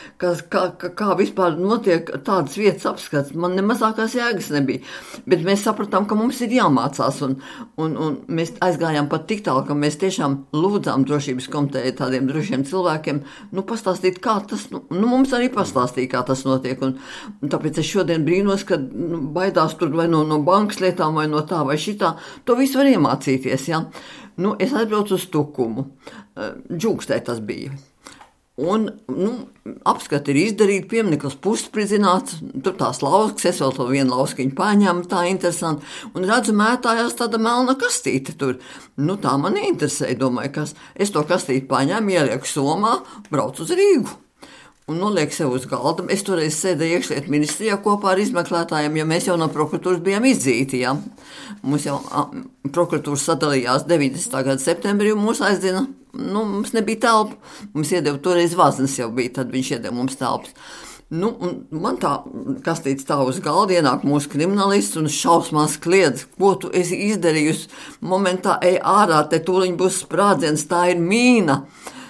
kā vispār notiek tādas vietas apskats. Man nemazākās jēgas nebija. Bet mēs sapratām, ka mums ir jāmācās, un mēs aizgājām pat tik tālu, ka mēs tiešām lūdzām drošības komiteju tādiem drošiem cilvēkiem, pastāstīt, kā tas, mums arī pastāstīja, kā tas notiek. Un tāpēc es šodien brīnos, ka baidās tur vai no bankas lietām, vai no tā vai šitā, to visu var iemācīties, es aizbraucu uz Tukumu, Džūkstē tas bija. Un, apskati ir izdarīti, piemineklis pusspridzināts, tur tās lauskas, es vēl to vienu lauskiņu paņēmu, tā interesanti, un redzu mētājās tāda melna kastīte tur. Tā man interesēja, domāju, kas. Es to kastīti paņēmu, ielieku somā, braucu uz Rīgu. Un noliek sev uz galda. Es toreiz sēdēju iekšlietu ministrijā kopā ar izmeklētājiem, jo mēs jau no prokuratūras bijām izdzīti, Mums jau prokuratūra sadalījās 90. gada septembrī, un mūs aizdina, mums nebija telpa. Mums iedeva toreiz Vaznas jau bija, tad viņš iedeva mums telpas. Un man tā kastīte stāv uz galda, ienāk mūsu kriminālists un šausmās kliedz, ko tu esi izdarījusi. Momentā ej ārā, te tūliņ būs sprādziens, tā ir mīna.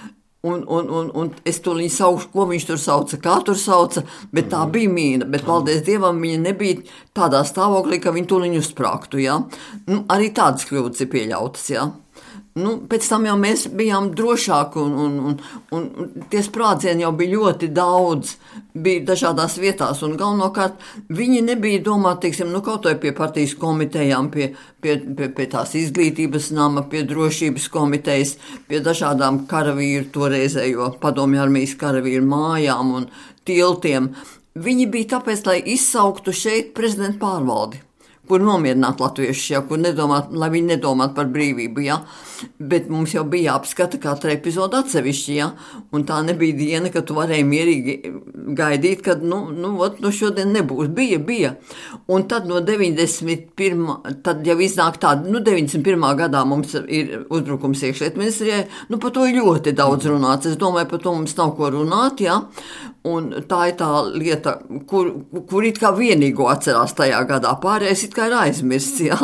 Un es to viņu saucu, ko viņš tur sauca, kā tur sauca, bet tā bija mīna, bet paldies Dievam, viņa nebija tādā stāvoklī, ka viņa to viņu uzsprāgtu, Arī tādas kļūdas ir pieļautas, Pēc tam jau mēs bijām drošāki un tie sprādzieni jau bija ļoti daudz, bija dažādās vietās un galvenokārt viņi nebija domāti, teiksim, kaut vai pie partijas komitejām, pie tās izglītības nama, pie drošības komitejas, pie dažādām karavīru toreizējo padomju armijas karavīru mājām un tiltiem. Viņi bija tāpēc, lai izsauktu šeit prezidentu pārvaldi, kur nomierināt latviešus, kur nedomāt, lai viņi nedomātu par brīvību, Bet mums jau bija jāapskata katra epizoda atsevišķi, Un tā nebija diena, kad tu varēji mierīgi gaidīt, kad, šodien nebūs. Bija. Un tad no 91. Tad jau iznāk tāda, 91. gadā mums ir uzbrukums iekšlietu ministrijai, par to ļoti daudz runāts. Es domāju, par to mums nav ko runāt, Un tā ir tā lieta, kur it kā vienīgo atcerās tajā gadā. Pārējais it kā ir aizmirsts, jā.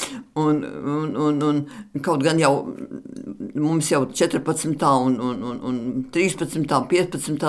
Un kaut gan jau mums jau 14. un 13. 15.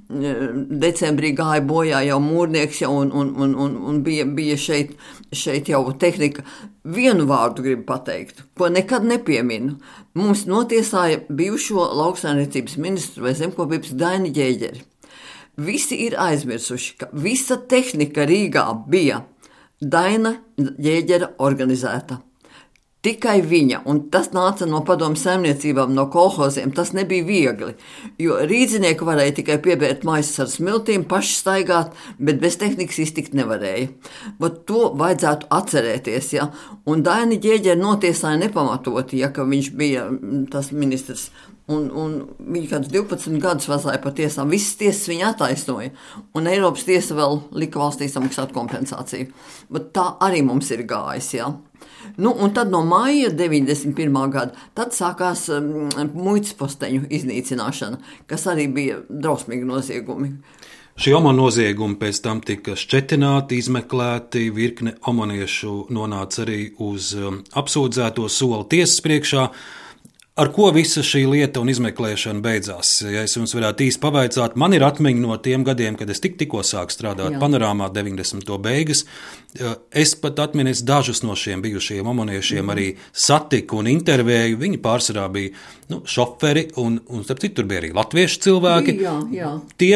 decembrī gāja bojā jau mūrnieks jau un bija šeit jau tehnika. Vienu vārdu gribu pateikt, ko nekad nepieminu. Mums notiesāja bijušo lauksaimniecības ministru vai zemkopības Daini Ģēģeri. Visi ir aizmirsuši, ka visa tehnika Rīgā bija Daina Ģēģera organizēta. Tikai viņa, un tas nāca no padomu saimniecībām, no kolhoziem, tas nebija viegli, jo rīdzinieki varēja tikai piebērt maisas ar smiltīm, paši staigāt, bet bez tehnikas iztikt nevarēja. Bet to vajadzētu atcerēties, ja, un Daini Ģēģeri notiesāja nepamatoti, ja, ka viņš bija tas ministrs, un viņi kādus 12 gadus vazāja par tiesām, visas tiesas viņa attaisnoja, un Eiropas tiesa vēl lika valstī samaksāt kompensāciju, bet tā arī mums ir gājis, ja. Nu, un tad no māja 91. gada tad sākās muitas posteņu iznīcināšana, kas arī bija drausmīgi noziegumi. Šie omanu noziegumi pēc tam tika šķetināti, izmeklēti, virkne omaniešu nonāca arī uz apsūdzēto soli tiesas priekšā. Ar ko visa šī lieta un izmeklēšana beidzās? Ja es jums varētu īsti pavaicāt, man ir atmiņa no tiem gadiem, kad es tikko sāku strādāt Panorāmā 90. beigas. Es pat atminos dažus no šiem bijušajiem omaniešiem arī satiku un intervēju. Viņi pārsvarā bija šoferi un starp citu tur bija arī latviešu cilvēki. Jā.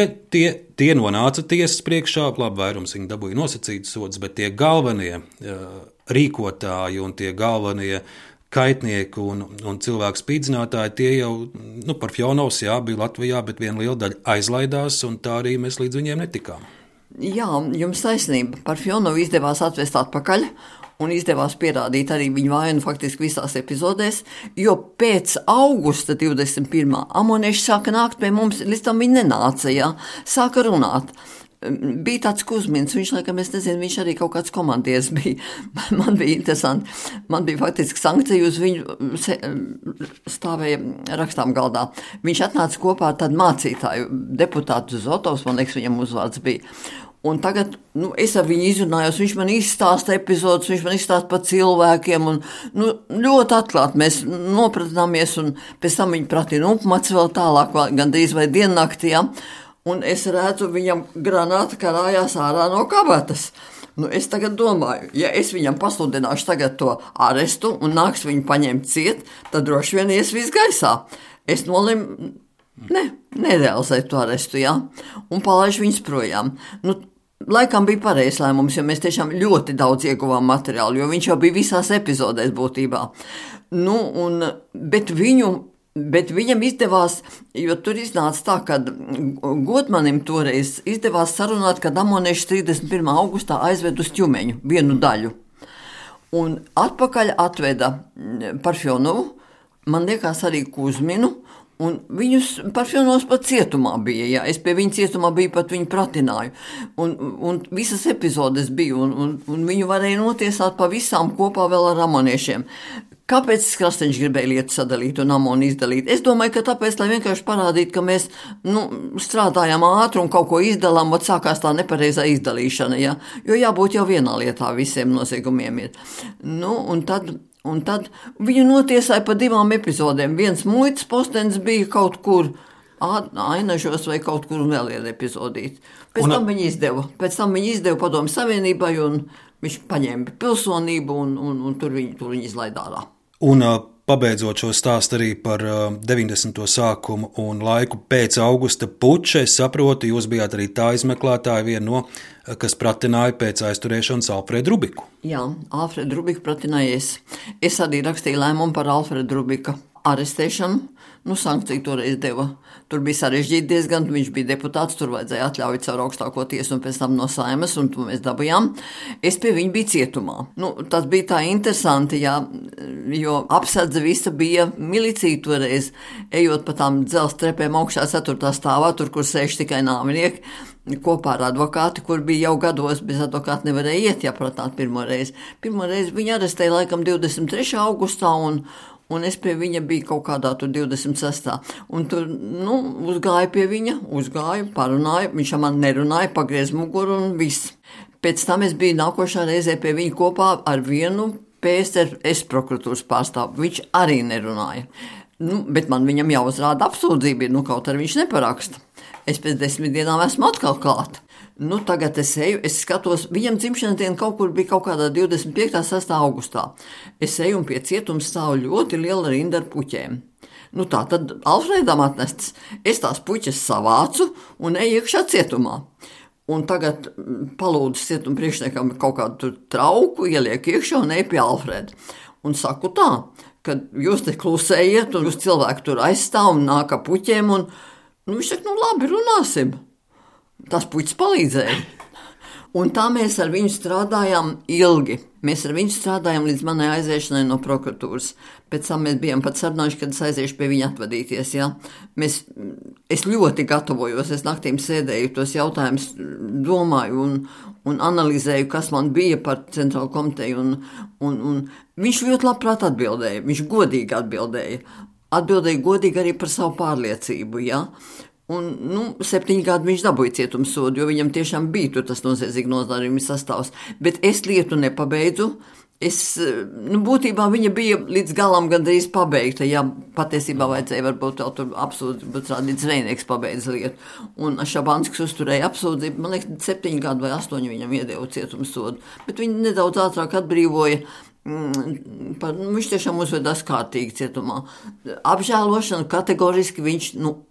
Tie nonāca tiesas priekšā, labi, vairums viņi dabūja nosacītas sodas, bet tie galvenie rīkotāji un tie galvenie kaitnieki un cilvēku spīdzinātāji, tie jau par Fjonovs, bija Latvijā, bet viena liela daļa aizlaidās, un tā arī mēs līdz viņiem netikām. Jā, jums taisnība. Par Fjonovu izdevās atvest atpakaļ, un izdevās pierādīt arī viņu vainu faktiski visās epizodēs, jo pēc augusta 21. amonieši sāka nākt pie mums, līdz tam viņi nenāca, sāka runāt. Bija tāds Kuzmins, viņš laikam, es nezinu, viņš arī kaut kāds komandieris bija. Man bija interesanti. Man bija faktiski sankcija uz viņu stāvēja rakstām galdā. Viņš atnāca kopā ar tādu mācītāju, deputātu Zotovs, man liekas, viņam uzvārds bija. Un tagad, es ar viņu izrunājos, viņš man izstāsta epizodes, viņš man izstāsta par cilvēkiem, un ļoti atklāt mēs nopratināmies, un pēc tam viņi pratīja upmats vēl tālāk, gandrīz vai diennakti, un es redzu, viņam granāta karājās ārā no kabatas. Es tagad domāju, ja es viņam pasludināšu tagad to arestu un nāks viņu paņemt ciet, tad droši vien ies viss gaisā. Es nolēmu, nerealizēt to arestu, un palaižu viņus projām. Laikam bija pareizs lēmums, jo mēs tiešām ļoti daudz ieguvām materiālu, jo viņš jau bija visās epizodēs būtībā. Bet viņam izdevās, jo tur iznāca tā, ka Godmanim toreiz izdevās sarunāt, ka amonieši 31. augustā aizved uz Ķumeņu vienu daļu. Un atpakaļ atveda par Fjonovu, man liekas arī Kuzminu, un viņus par Fjonovs pat cietumā bija, es pie viņa cietumā biju, pat viņu pratināju. Un visas epizodes bija, un viņu varēja notiesāt pa visām kopā vēl ar amoniešiem. Kāpēc Krasteņš gribēja lietu sadalīt un amonu izdalīt? Es domāju, ka tāpēc, lai vienkārši parādītu, ka mēs strādājam ātri un kaut ko izdalām, un sākās tā nepareizā izdalīšana, jo jābūt jau vienā lietā visiem noziegumiem ir. Un tad viņu notiesāja pa 2 epizodēm. Viens muitas postenis bija kaut kur Ainažos vai kaut kur vēl ir epizodīt. Pēc tam viņi izdeva Padomu Savienībai, un viņš paņēma pilsonību, un tur viņi izlaida ārā. Un pabeidzot šo stāstu arī par 90. sākumu un laiku pēc augusta puča, es saprotu, jūs bijāt arī tā izmeklētāja viena no, kas pratināja pēc aizturēšanas Alfredu Rubiku. Jā, Alfredu Rubiku pratināja es. Es arī rakstīju lēmumu par Alfredu Rubika arestēšanu. Sankciju toreiz deva. Tur bija sarežģīti diezgan, viņš bija deputāts, tur vajadzēja atļauju caur augstāko tiesu un pēc tam no Saimas, un to mēs dabujām. Es pie viņa biju cietumā. Tas bija tā interesanti, jo apsardze visa bija milicija toreiz, ejot pa tām dzelzs trepēm augšā 4. stāvā, tur, kur sēž tikai nāvinieki, kopā ar advokāti, kur bija jau gados, bez advokāta nevarēja iet, pratāt pirmo reizi. Pirmo reizi viņa arestēja laikam 23. augustā, un es pie viņa biju kaut kādā tur 26. Un tur, uzgāju pie viņa, parunāju, viņš man nerunāja, pagriez muguru un viss. Pēc tam es biju nākošā reizē pie viņa kopā ar vienu PSRS prokuratūras pārstāvu, viņš arī nerunāja. Bet man viņam jāuzrāda apsūdzība, kaut arī viņš neparaksta. Es pēc 10 dienām esmu atkal klāt. Tagad es eju, es skatos, viņam dzimšanas diena kaut kur bija kaut kādā 25. 6. augustā. Es eju un pie cietums stāvu ļoti liela rinda ar puķēm. Tā tad Alfredam atnestas. Es tās puķes savācu un eju iekšā cietumā. Un tagad palūdzu cietuma priekšniekam kaut kādu trauku, ieliek iekšā un eju pie Alfreda. Un saku tā, ka jūs te klusējiet un jūs cilvēku tur aizstāv un nāk ar puķiem un viņš saka, labi, runāsim. Tas puķis palīdzēja. Un tā mēs ar viņu strādājām ilgi. Mēs ar viņu strādājām līdz manai aiziešanai no prokuratūras. Pēc tam mēs bijām pat sarunājuši, kad es aiziešu pie viņa atvadīties. Ja? Es ļoti gatavojos, es naktīm sēdēju, tos jautājumus domāju un analizēju, kas man bija par centrālu komiteju. Un viņš ļoti labprāt atbildēja, viņš godīgi atbildēja. Atbildēja godīgi arī par savu pārliecību, ja? Un 7 gadi viņš dabūja cietumsodu, jo viņam tiešām bija tur tas noziedzīgi nodarījums sastāvs. Bet es lietu nepabeidzu. Būtībā viņa bija līdz galam gandrīz pabeigta. Jā, patiesībā vajadzēja varbūt vēl tur apsūdzību, bet rādīt Zvejnieks pabeidz lietu. Un Šabanskis uzturēja apsūdzību, man liekas, 7 gadi vai 8 viņam iedeva cietumsodu. Bet viņi nedaudz ātrāk atbrīvoja. Viņš tiešām uzvedās kārtīgi cietumā. Apžēlošanu kategoriski viņš,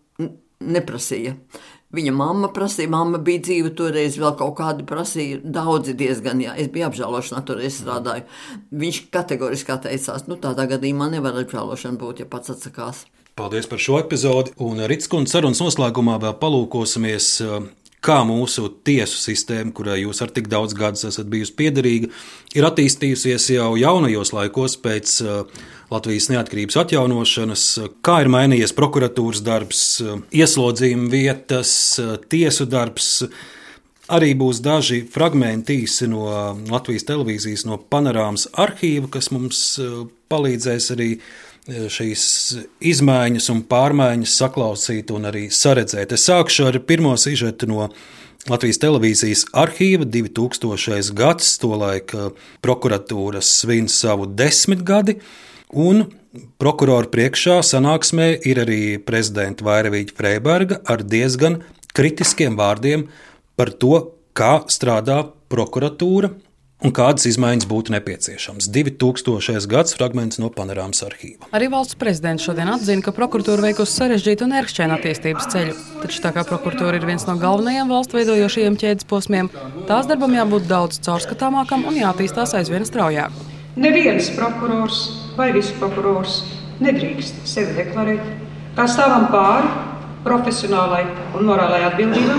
neprasīja. Viņa mamma prasīja, mamma bija dzīva toreiz, vēl kaut kādi prasīja, daudzi diezgan, jā, es biju apžēlošanā, toreiz strādāju. Viņš kategoriski atteicās, tādā gadījumā nevar apžēlošana būt, ja pats atsakās. Paldies par šo epizodi, un Ritskundze sarunas noslēgumā vēl palūkosimies, kā mūsu tiesu sistēma, kurai jūs ar tik daudz gadus esat bijusi piederīga, ir attīstījusies jau jaunajos laikos pēc Latvijas neatkarības atjaunošanas, kā ir mainījies prokuratūras darbs, ieslodzījuma vietas, tiesu darbs. Arī būs daži fragmenti īsi no Latvijas televīzijas, no Panorāmas arhīva, kas mums palīdzēs arī šīs izmaiņas un pārmaiņas saklausīt un arī saredzēt. Es sākšu ar pirmo sižetu no Latvijas televīzijas arhīva 2000. gads, tolaik prokuratūras svin savu 10 gadi, un prokuroru priekšā sanāksmē ir arī prezidenta Vairevīģa Freiberga ar diezgan kritiskiem vārdiem par to, kā strādā prokuratūra un kādas izmaiņas būtu nepieciešamas. 2000. gads fragments no Panorāmas arhīva. Arī valsts prezidents šodien atzina, ka prokuratūra veikusi sarežģītu un ērkšķainu attīstības ceļu. Taču tā kā prokuratūra ir viens no galvenajiem valstu veidojošajiem ķēdes posmiem, tās darbam jābūt daudz caurskatāmākam un jāattīstās aizvien straujāk. Neviens prokurors vai viceprokurors nedrīkst sevi deklarēt kā stāvam pāri profesionālai un morālai atbildībai.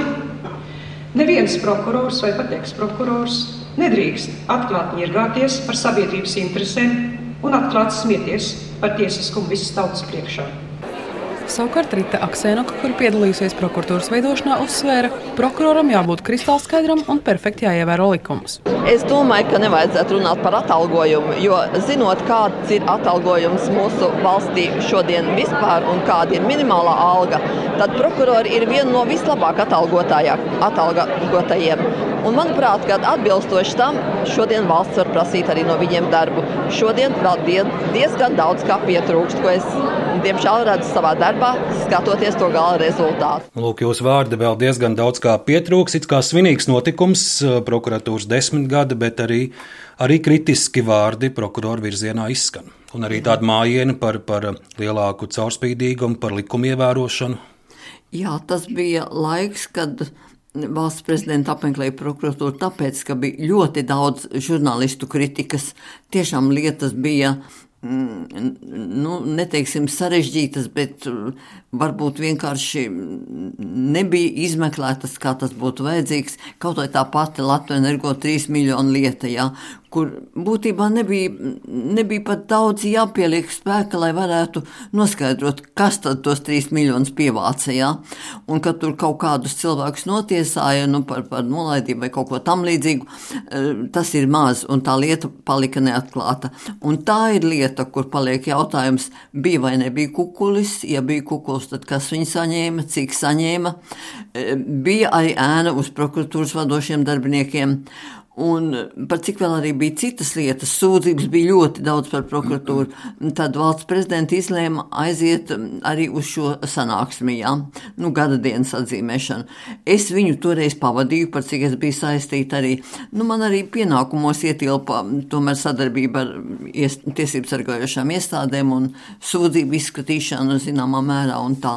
Neviens prokurors vai pat eksprokurors nedrīkst atklāt ņirgāties par sabiedrības interesēm un atklāt smieties par tiesiskumu visas tautas priekšā. Savukārt Rita Aksēnoka, kur piedalījusies prokuratūras veidošanā, uzsvēra, prokuroram jābūt kristālskaidram un perfekti jāievēro likumus. Es domāju, ka nevajadzētu runāt par atalgojumu, jo zinot, kāds ir atalgojums mūsu valstī šodien vispār un kāda ir minimālā alga, tad prokurori ir viena no vislabāk atalgotajiem. Un manuprāt, kad atbilstoši tam, šodien valsts var prasīt arī no viņiem darbu. Šodien vēl diezgan daudz kā pietrūkst, ko es diemžēl redzu savā darbā, skatoties to gala rezultātu. Lūk, jūsu vārdi vēl diezgan daudz kā pietrūks, it kā svinīgs notikums, prokuratūras 10 gadi, bet arī kritiski vārdi prokuroru virzienā izskan. Un arī tāda mājiena par lielāku caurspīdīgumu, par likumu ievērošanu. Jā, tas bija laiks, kad valsts prezidenta apmeklēja prokuratūru, tāpēc, ka bija ļoti daudz žurnālistu kritikas. Tiešām lietas bija neteiksim sarežģītas, bet varbūt vienkārši nebija izmeklētas, kā tas būtu vajadzīgs. Kaut vai tā pati Latvijas Energo 3 miljonu lieta, jā, kur būtībā nebija pat daudz jāpieliek spēka, lai varētu noskaidrot, kas tad tos 3 miljonus pievāca, jā. Un kad tur kaut kādus cilvēkus notiesāja, par nolaidību vai kaut ko tam līdzīgu, tas ir maz, un tā lieta palika neatklāta. Un tā ir lieta, kur paliek jautājums, bija vai nebija kukulis, ja bija kukulis, tad kas viņi saņēma, cik saņēma. Bija arī ēna uz prokuratūras vadošiem darbiniekiem. Un par cik vēl arī bija citas lietas, sūdzības bija ļoti daudz par prokuratūru, tad valsts prezidenta izlēma aiziet arī uz šo sanāksmi, jā, gada dienas atzīmēšanu. Es viņu toreiz pavadīju, par cik es biju saistīta arī, man arī pienākumos ietilpa tomēr sadarbība ar tiesību sargājošām iestādēm un sūdzību izskatīšanu zināmā mērā un tā.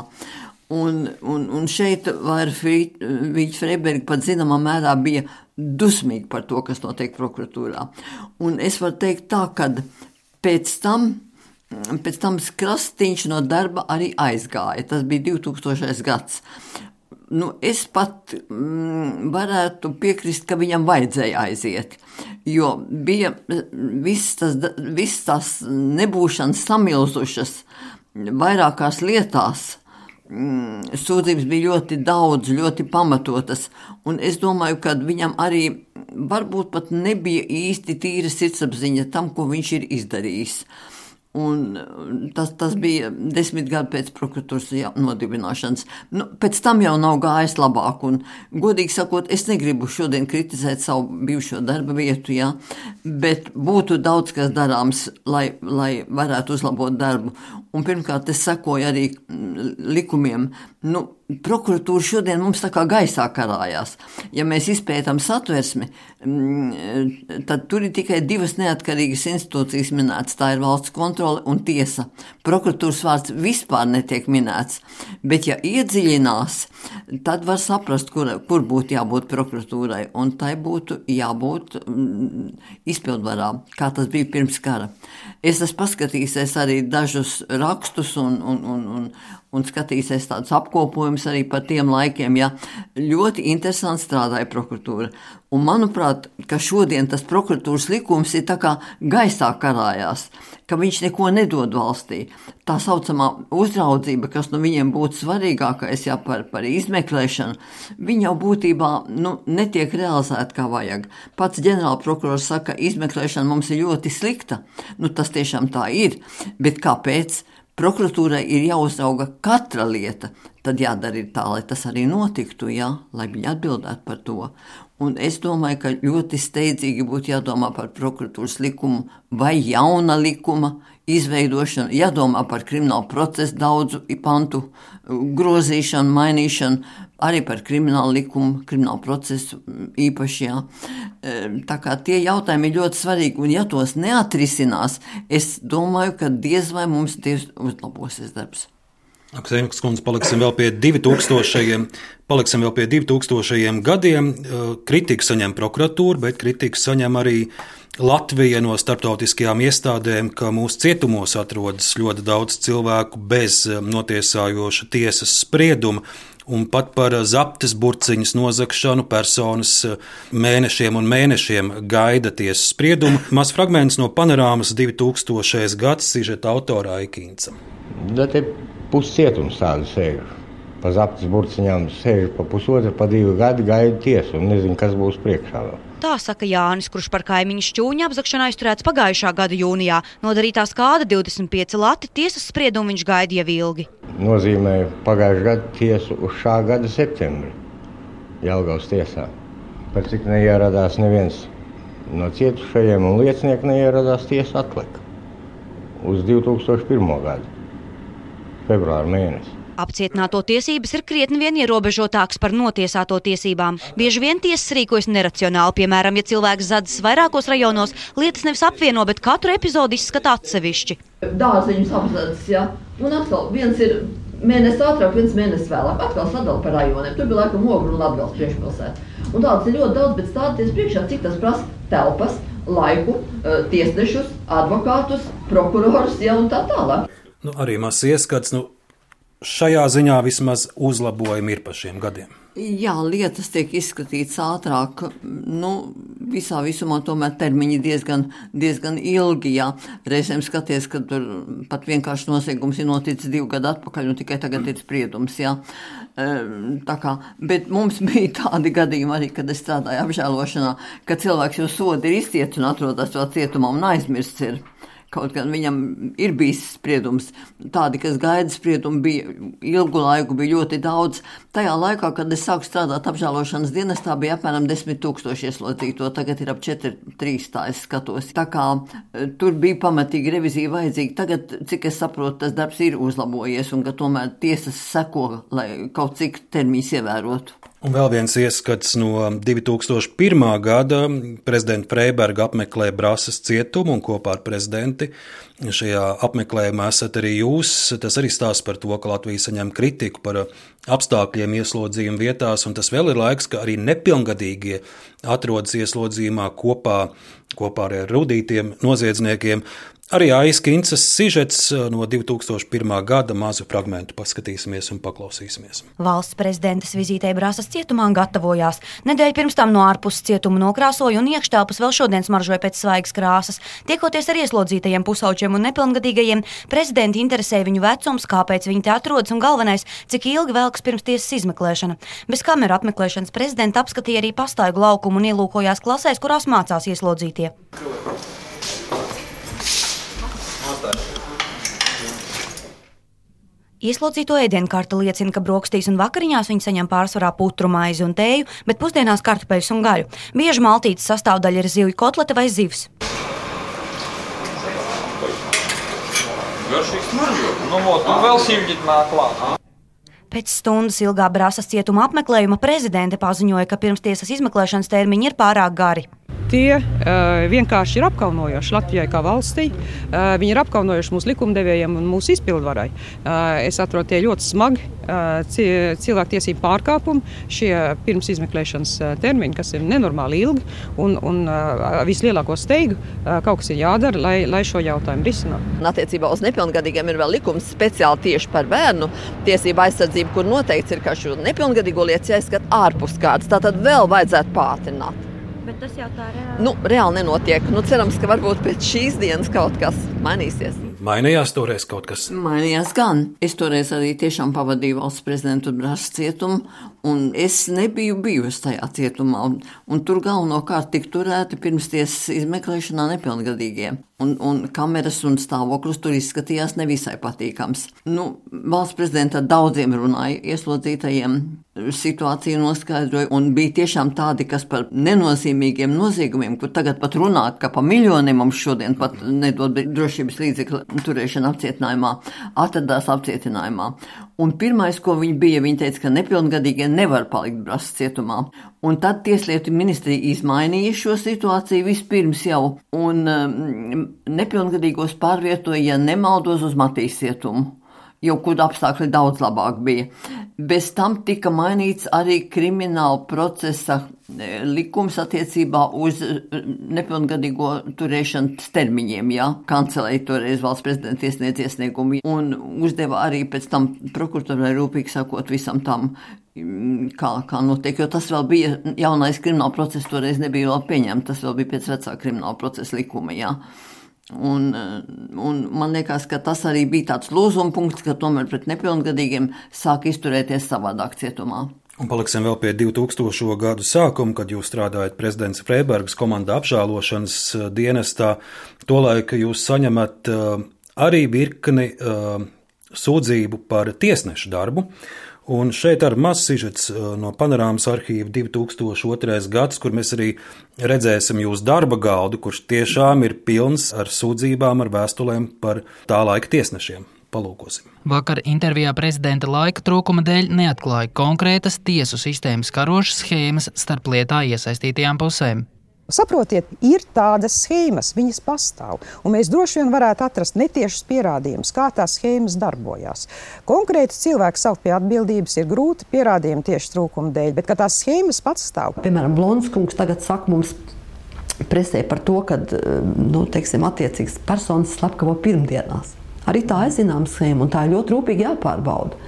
Un šeit Vīķa Freiberga pat zināmā mērā bija dusmīgi par to, kas notiek prokuratūrā. Un es varu teikt tā, ka pēc tam Krastīņš no darba arī aizgāja. Tas bija 2000. gads. Es pat varētu piekrist, ka viņam vajadzēja aiziet, jo bija viss tās nebūšanas samilzušas vairākās lietās. Sūdzības bija ļoti daudz, ļoti pamatotas, un es domāju, ka viņam arī varbūt pat nebija īsti tīra sirdsapziņa tam, ko viņš ir izdarījis. Un tas bija 10 gadu pēc prokuratūras nodibināšanas. Pēc tam jau nav gājis labāk, un godīgi sakot, es negribu šodien kritizēt savu bijušo darba vietu, jā, bet būtu daudz kas darāms, lai varētu uzlabot darbu. Un pirmkārt, es sekoju arī likumiem. Prokuratūra šodien mums tā kā gaisā karājās. Ja mēs izpētam satversmi, tad tur ir tikai 2 neatkarīgas institūcijas minētas. Tā ir valsts kontrole un tiesa. Prokuratūras vārds vispār netiek minēts. Bet ja iedziļinās, tad var saprast, kur būtu jābūt prokuratūrai. Un tai būtu jābūt izpildvarā, kā tas bija pirms kara. Es esmu paskatījusies arī dažus rakstus un skatīsies tādus apkopojumus arī par tiem laikiem, ja ļoti interesanti strādāja prokuratūra. Un manuprāt, ka šodien tas prokuratūras likums ir tā kā gaisā karājās, ka viņš neko nedod valstī. Tā saucamā uzraudzība, kas viņiem būtu svarīgākais, ja par izmeklēšanu, viņa jau būtībā netiek realizēta kā vajag. Pats ģenerālprokurors saka, ka izmeklēšana mums ir ļoti slikta. Tas tiešām tā ir, bet kāpēc? Prokuratūrai ir jāuzrauga katra lieta, tad jādara ir tā, lai tas arī notiktu, jā, lai viņi atbildētu par to. Un es domāju, ka ļoti steidzīgi būtu jādomā par prokuratūras likumu vai jauna likuma izveidošanu, jādomā par kriminālu procesu daudzu pantu grozīšanu, mainīšanu, arī par kriminālu likumu, kriminālu procesu īpaši, jā. Tā kā tie jautājumi ir ļoti svarīgi, un ja tos neatrisinās, es domāju, ka diez vai mums uzlabosies darbs. Ksenikas kundze, paliksim vēl pie 2000 gadiem. Kritiku saņem prokuratūra, bet kritiku saņem arī Latvija no starptautiskajām iestādēm, ka mūsu cietumos atrodas ļoti daudz cilvēku bez notiesājoša tiesas sprieduma. Un pat par zaptes burciņas nozagšanu personas mēnešiem un mēnešiem gaida tiesas spriedumu. Maz fragments no panorāmas 2000. gads sižeta autora Aikīnca. Puscietums tādu sēžu. Pa zaptes burciņām sēžu pa pusotru, pa 2 gadi gaidu tiesu un nezinu, kas būs priekšā vēl. Tā saka Jānis, kurš par kaimiņu šķūņa apzagšanu aizturēts pagājušā gada jūnijā. Nodarītā skāda 25 lati, tiesas spriedumu viņš gaida jau ilgi. Nozīmēja pagājušā gada tiesu uz šā gada septembri Jelgavas tiesā. Par cik neieradās neviens no cietušajiem un liecinieki neieradās tiesa atlika uz 2001. gadu. Februāra mēnesi. Apcietināto tiesības ir krietni vien ierobežotāks par notiesāto tiesībām. Bieži vien tiesas rīkojas neracionāli, piemēram, ja cilvēks zadzas vairākos rajonos, lietas nevis apvieno, bet katru epizodu izskata atsevišķi. Dārziņus apzadzas, jā. Un atkal viens ir mēnesis ātrāk, viens mēnesis vēlāk. Atkal sadala par rajoniem. Tur bija laikam Ogru un Latgales priekšpilsēta. Un tāds ir ļoti daudz, bet stāties priekšā, cik tas prasa telpas, laiku, tiesnešus, advokātus, prokurorus, jā, un tā tālāk. Arī mazs ieskats, šajā ziņā vismaz uzlabojumi ir pa šiem gadiem. Jā, lietas tiek izskatītas ātrāk. Visā visumā tomēr termiņi diezgan ilgi. Jā. Reizēm skaties, ka tur pat vienkārši noziegums ir noticis 2 gadu atpakaļ un tikai tagad ir spriedums. Jā. Bet mums bija tādi gadījumi arī, kad es strādāju apžēlošanā, ka cilvēks jau sodu ir izciets un atrodas vēl cietumā un aizmirsts ir. Kaut gan viņam ir bijis spriedums. Tādi, kas gaida spriedumu, bija ilgu laiku, bija ļoti daudz. Tajā laikā, kad es sāku strādāt apžēlošanas dienestā, bija apmēram 10 000 ieslodzīto, tagad ir ap 4-3, tā es skatos. Tā kā tur bija pamatīgi revizija vajadzīga. Tagad, cik es saprotu, tas darbs ir uzlabojies un ka tomēr tiesas seko, lai kaut cik termiņus ievērotu. Un vēl viens ieskats no 2001. gada. Prezidenta Freiberga apmeklē Brasas cietumu un kopā ar prezidenti šajā apmeklējumā esat arī jūs. Tas arī stāsta par to, ka Latvija saņem kritiku par apstākļiem ieslodzījuma vietās, un tas vēl ir laiks, ka arī nepilngadīgie atrodas ieslodzījumā kopā ar rudītiem noziedzniekiem. Arī Aijas Kincas sižets no 2001. gada mazu fragmentu paskatīsimies un paklausīsimies. Valsts prezidentas vizītei Brasas cietumā gatavojās. Nedēļu pirms tam no ārpuses cietuma nokrāsoja un iekštelpas vēl šodien smaržoja pēc svaigas krāsas. Tiekoties ar ieslodzītajiem pusauģiem un nepilngadīgajiem, prezidenti interesēja viņu vecums, kāpēc viņi te atrodas un galvenais, cik ilgi velkas pirms tiesas izmeklēšana. Bez kameru apmeklēšanas prezidenta apskatīja arī pastaigu laukumu un ielūkojās klasēs, kurās mācās ieslodzītie. Ieslodzīto ēdienkarte liecina, ka brokastīs un vakariņās viņi saņem pārsvarā putru maizi un tēju, bet pusdienās kartupeļus un gaļu. Bieži maltītes sastāvdaļa ir zivju kotlete vai zivs. Garšīgs smaržot. Un vēl sīvģit nāk klāt. Pēc stundas ilgā Brasas cietuma apmeklējuma prezidente paziņoja, ka pirms tiesas izmeklēšanas termiņi ir pārāk gari. Tie vienkārši ir apkaunojoši Latvijai kā valstī. Viņi ir apkaunojoši mūsu likumdevējiem un mūsu izpildvarai. Es atrodu tie ļoti smagi cilvēktiesību pārkāpumi, šie pirms izmeklēšanas termiņi, kas ir nenormāli ilgi un vislielāko steigu kaut kas ir jādara, lai šo jautājumu risinātu. Attiecībā uz nepilngadīgiem ir vēl likums speciāli tieši par bērnu tiesību aizsardzību, kur noteikts ir, ka šo nepilngadīgo lietas jāizskata ārpus kārtas. Tātad vēl vajadzētu pātrināt. Bet tas jau tā reāli. Reāli nenotiek. Cerams, ka varbūt pēc šīs dienas kaut kas mainīsies. Mainījās toreiz kaut kas? Mainījās gan. Es toreiz arī tiešām pavadīju valsts prezidentu Brasas cietumu, un es nebiju bijusi tajā cietumā. Un tur galvenokārt tik turēti pirms tiesas izmeklēšanā nepilngadīgie. Un kameras un stāvoklis tur izskatījās nevisai patīkams. Valsts prezidenta daudziem runāja ieslodzītajiem, situāciju noskaidroja, un bija tiešām tādi, kas par nenozīmīgiem noziegumiem, kur tagad pat runāt, ka pa miljoniem mums šodien pat nedod drošības līdzekļu turēšana apcietinājumā, atradās apcietinājumā. Un pirmais, ko viņi teica, ka nepilngadīgie nevar palikt Brasas cietumā. Un tad Tieslietu ministrija izmainīja šo situāciju vispirms jau, un nepilngadīgos pārvietoja, ja nemaldos, uz Matīs cietumu, jo kur apstākļi daudz labāk bija. Bez tam tika mainīts arī krimināla procesa likums attiecībā uz nepilngadīgo turēšanas termiņiem, jā. Kancelēja toreiz valsts prezidenta iesniedz iesniegumu un uzdeva arī pēc tam prokuratūrai rūpīgi sakot visam tam, kā notiek, jo tas vēl bija jaunais krimināla process, toreiz nebija vēl pieņemts, tas vēl bija pēc vecā krimināla procesa likuma, jā. Un man liekas, ka tas arī bija tāds lūzuma punkts, ka tomēr pret nepilngadīgiem sāk izturēties savādāk cietumā. Un paliksim vēl pie 2000. gadu sākuma, kad jūs strādājat prezidents Freibergas komandā apžēlošanas dienestā. Tolaik jūs saņemat arī virkni sūdzību par tiesnešu darbu. Un šeit ar maz sižets no Panorāmas arhīva 2002. gads, kur mēs arī redzēsim jūsu darba galdu, kurš tiešām ir pilns ar sūdzībām, ar vēstulēm par tā laika tiesnešiem. Palūkosim. Vakar intervijā prezidenta laika trūkuma dēļ neatklāja konkrētas tiesu sistēmas karošas schēmas starp lietā iesaistītajām pusēm. Saprotiet, ir tādas schēmas, viņas pastāv, un mēs droši vien varētu atrast netiešus pierādījumus, kā tās schēmas darbojās. Konkrēti cilvēku saukt pie atbildības ir grūti pierādījumi tieši trūkuma dēļ, bet ka tās schēmas pastāv. Piemēram, Blonskungs tagad saka mums presē par to, ka, attiecīgas personas slepkavo pirmdienās. Arī tā ir zināma schēma, un tā ir ļoti rūpīgi jāpārbauda.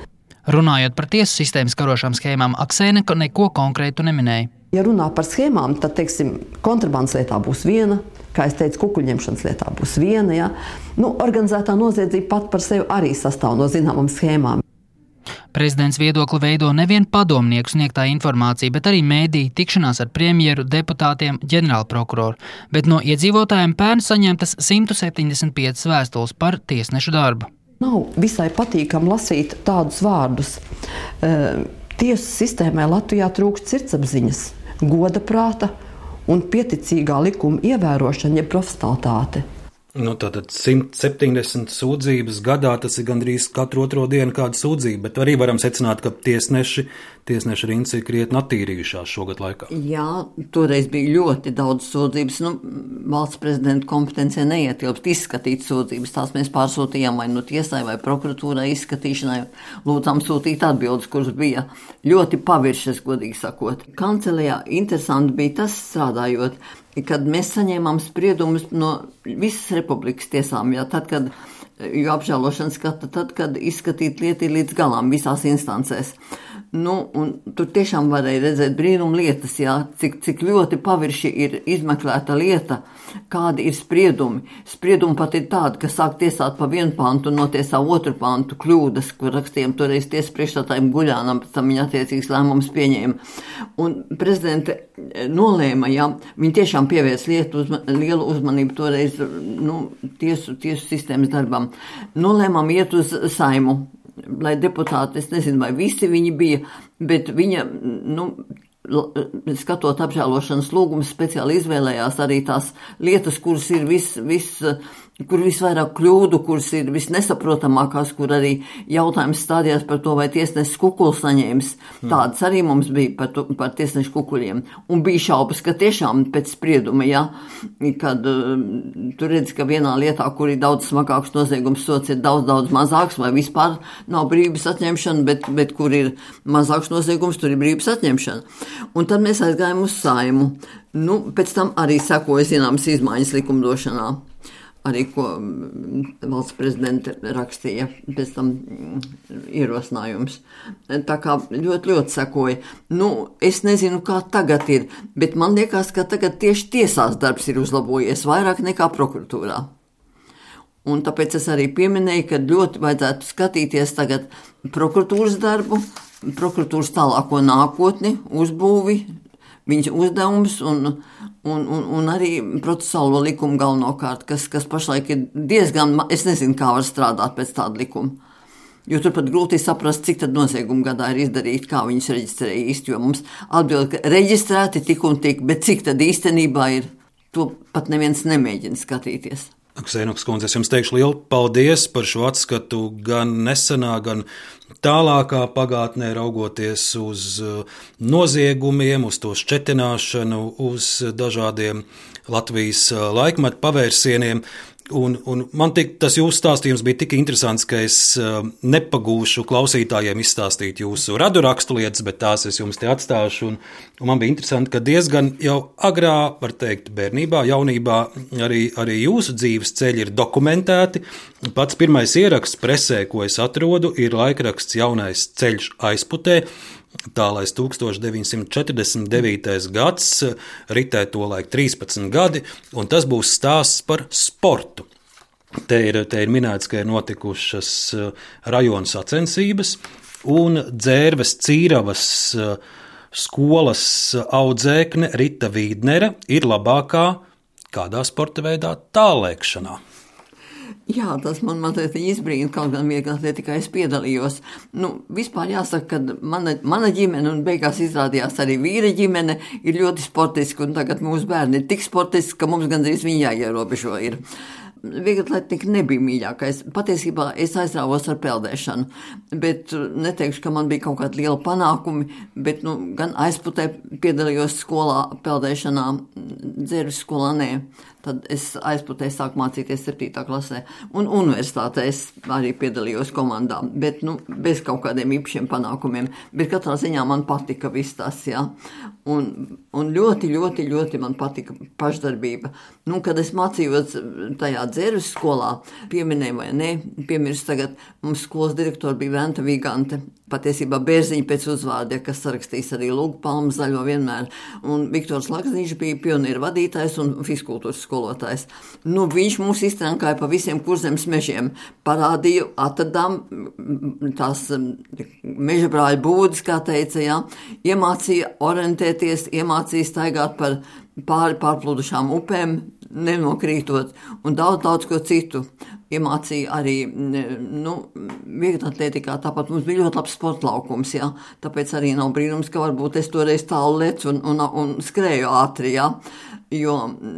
Runājot par tiesu sistēmas karošām schēmām, Aksēne neko konkrētu neminēja. Ja runā par schēmām, tad, teiksim, kontrabandas lietā būs viena, kā es teicu, kukuļņemšanas lietā būs viena. Ja? Organizētā noziedzība pat par sevi arī sastāv no zināmām schēmām. Prezidents viedokli veido nevien padomnieku sniegtā informācija, bet arī mēdīju tikšanās ar premjeru, deputātiem, ģenerālprokuroru. Bet no iedzīvotājiem pērn saņemtas 175 vēstules par tiesnešu darbu. Nav visai patīkami lasīt tādus vārdus. Tiesu sistēmai Latvijā trūkst sirdsapziņas, goda prāta un pieticīgā likuma ievērošana, jeb profesionalitāte. Tātad 170 sūdzības gadā, tas ir gandrīz katru otro dienu kāda sūdzība, bet arī varam secināt, ka tiesneši rindas ir krietni attīrījušās šogad laikā. Jā, toreiz bija ļoti daudz sūdzības. Valsts prezidenta kompetencija neietilpst izskatīt sūdzības. Tās mēs pārsūtījām vai tiesai vai prokuratūrai izskatīšanai, lūdzām sūtīt atbildes, kuras bija ļoti paviršas, godīgi sakot. Kancelējā interesanti bija tas strādājot, kad mēs saņēmām spriedumus no visas republikas tiesām, jo apžēlošana skata tad, kad izskatīt lieti līdz galām visās instancēs. Un tur tiešām varēja redzēt brīnum lietas, cik ļoti pavirši ir izmeklēta lieta, kādi ir spriedumi. Spriedumi pat ir tādi, ka sāk tiesāt pa vienu pantu un notiesā otru pantu kļūdas, kur rakstījām toreiz tiesas priekšstādājiem Guļānam, pēc tam viņa attiecīgs lēmums pieņēma. Un prezidente nolēma, viņi tiešām pievērs lielu uzmanību toreiz tiesu sistēmas darbam. Nolēmām iet uz Saimu, lai deputāti, es nezinu, vai visi viņi bija, bet viņa, skatot apžēlošanas lūgumus, speciāli izvēlējās arī tās lietas, kuras ir kur visvairāk kļūdu, kuras ir visnesaprotamākās, kur arī jautājums stādījās par to, vai tiesnesis kukuļu saņēmis. Tādas arī mums bija par tiesnešu kukuļiem. Un bija šaubas, ka tiešām pēc sprieduma, kad tu redzi, ka vienā lietā, kur ir daudz smagāks noziegums, sots ir daudz mazāks, vai vispār nav brīvības atņemšana, bet kur ir mazāks noziegums, tur ir brīvības atņemšana. Un tad mēs aizgājām uz Saimu. Pēc tam arī sekoja zināmas izmaiņas likumdošanā. Arī, ko valsts prezidente rakstīja, pēc tam ierosinājums. Tā kā ļoti sekoja. Es nezinu, kā tagad ir, bet man liekas, ka tagad tieši tiesās darbs ir uzlabojies vairāk nekā prokuratūrā. Un tāpēc es arī pieminēju, ka ļoti vajadzētu skatīties tagad prokuratūras darbu, prokuratūras tālāko nākotni, uzbūvi, viņa uzdevums un arī procesuālo likumu galvenokārt, kas pašlaik ir diezgan, es nezinu, kā var strādāt pēc tāda likuma. Jo turpat grūti saprast, cik tad noziegumu gadā ir izdarīt, kā viņus reģistrēja īsti, jo mums atbild, ka reģistrēti tik un tik, bet cik tad īstenībā ir, to pat neviens nemēģina skatīties. Ksēnoks kundze, es jums teikšu lielu paldies par šo atskatu gan nesenā, gan tālākā pagātnē, raugoties uz noziegumiem, uz to šķetināšanu, uz dažādiem Latvijas laikmetu pavērsieniem. Un man tas jūsu stāstījums bija tik interesants, ka es nepagūšu klausītājiem izstāstīt jūsu radurakstu lietas, bet tās es jums te atstāšu. Un man bija interesanti, ka diezgan jau agrā, var teikt, bērnībā, jaunībā arī jūsu dzīves ceļi ir dokumentēti. Pats pirmais ieraksts presē, ko es atrodu, ir laikraksts Jaunais ceļš aizputē. Tālais 1949. gads, ritē tolaik 13 gadi, un tas būs stāsts par sportu. Te ir minēts, ka ir notikušas rajona sacensības, un Dzērves Cīravas skolas audzēkne Rita Vīdnere ir labākā kādā sporta veidā tālēkšanā. Jā, tas man mazliet izbrīna, kaut gan viegli atletikā es piedalījos. Vispār jāsaka, ka mana ģimene un beigās izrādījās arī vīra ģimene ir ļoti sportiski, un tagad mūsu bērni ir tik sportiski, ka mums gandrīz viņi jāierobežo ir. Vieglatlētika nebija mīļākais. Patiesībā es aizrāvos ar peldēšanu, bet neteikšu, ka man bija kaut kādi lieli panākumi, bet gan aizputē piedalījos skolā peldēšanā, Dzērves skolā nē. Tad es aizputē sāku mācīties 7. klasē, un universitātē es arī piedalījos komandā, bet bez kaut kādiem īpašiem panākumiem. Bet katrā ziņā man patika viss tas, jā. Un ļoti man patika pašdarbība. Kad es mācījos tajā Dzērves skolā, pieminēju vai ne, piemirstu tagad, mums skolas direktori bija Venta Vigante, patiesībā Bērziņa pēc uzvārda, kas sarakstīs arī Lūgu palmu zaļo vienmēr. Un Viktors Lakstiņš bija pionieru vadītājs un fiskultūras skolotājs. Nu, viņš mūs iztrankāja pa visiem Kurzemes mežiem. Parādīja, atradām tās meža brāļu būdas, kā teica, jā. Iemācīja orientēties, iemācīja staigāt par pārplūdušām upēm, nenokrītot, un daudz ko citu. Iemācīja arī, vieglatlētikā, tāpat mums bija ļoti labs sportlaukums, jā. Tāpēc arī nav brīnums, ka varbūt es toreiz tālu lecu un skrēju ātri, jā. Jo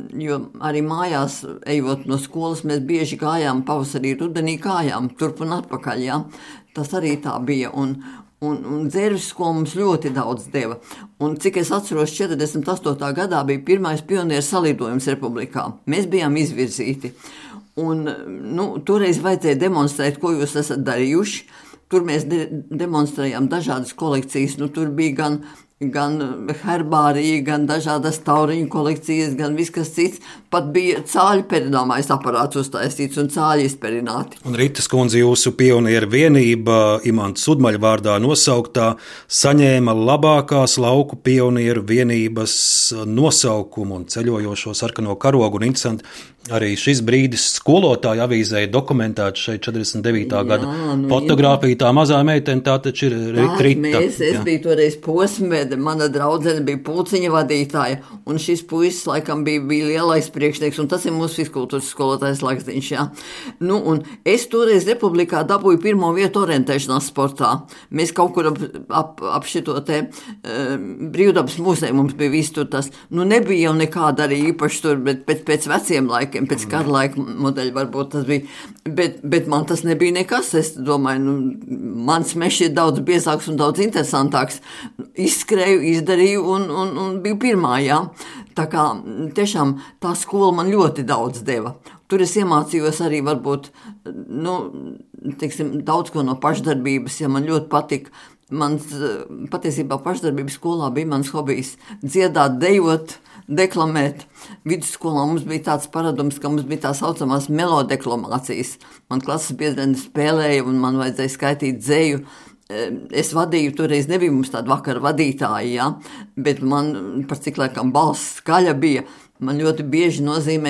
arī mājās, ejot no skolas, mēs bieži kājām, pavasarī rudenī kājām, turp un atpakaļ, jā. Tas arī tā bija, un dzērvis skola mums ļoti daudz deva. Un cik es atceros, 48. gadā bija pirmais pionieru salidojums republikā. Mēs bijām izvirzīti. Un, toreiz vajadzēja demonstrēt, ko jūs esat darījuši. Tur mēs demonstrējām dažādas kolekcijas. Tur bija gan herbārija, gan dažādas tauriņu kolekcijas, gan viss kas cits. Pat bija cāļu perināmais aparāts uztaisīts un cāļi izperināti. Un Ritas kundze, jūsu pionieru vienība, Imants Sudmaļa vārdā nosauktā, saņēma labākās lauku pionieru vienības nosaukumu un ceļojošo sarkano karogu. Un interesanti, arī šis brīdis skolotāja avīzē ir dokumentēts šeit 49. gada fotogrāfija. Tā mazā meitene, tā taču ir Rita. Es biju toreiz posmēde, mana draudzene bija pulciņa vadītāja, un šis puisis laikam bija lielais priekšnieks, un tas ir mūsu fiskultūras skolotājs Lakstiņš, jā. Un es toreiz republikā dabūju pirmo vietu orientēšanās sportā. Mēs kaut kur ap šito te brīvdabas muzeju mums bija viss tur tas. Nebija jau nekāda arī īpaši tur, bet pēc veciem laikiem, pēc kara laika modeļa varbūt tas bija. Bet man tas nebija nekas. Es domāju, mans mešs ir daudz biezāks un daudz interesantāks. Izskrēju, izdarīju un biju pirmā, jā. Tā kā tiešām tā skola man ļoti daudz deva. Tur es iemācījos arī varbūt, daudz ko no pašdarbības, ja man ļoti patika. Patiesībā pašdarbības skolā bija mans hobijs dziedāt, dejot, deklamēt. Vidusskolā mums bija tāds paradums, ka mums bija tā saucamās melodeklamācijas. Man klases biedrene spēlēja un man vajadzēja skaitīt dzeju. Es vadīju, toreiz nebija mums tāda vakara vadītāja, jā, bet man par cik laikam balss skaļa bija. Man ļoti bieži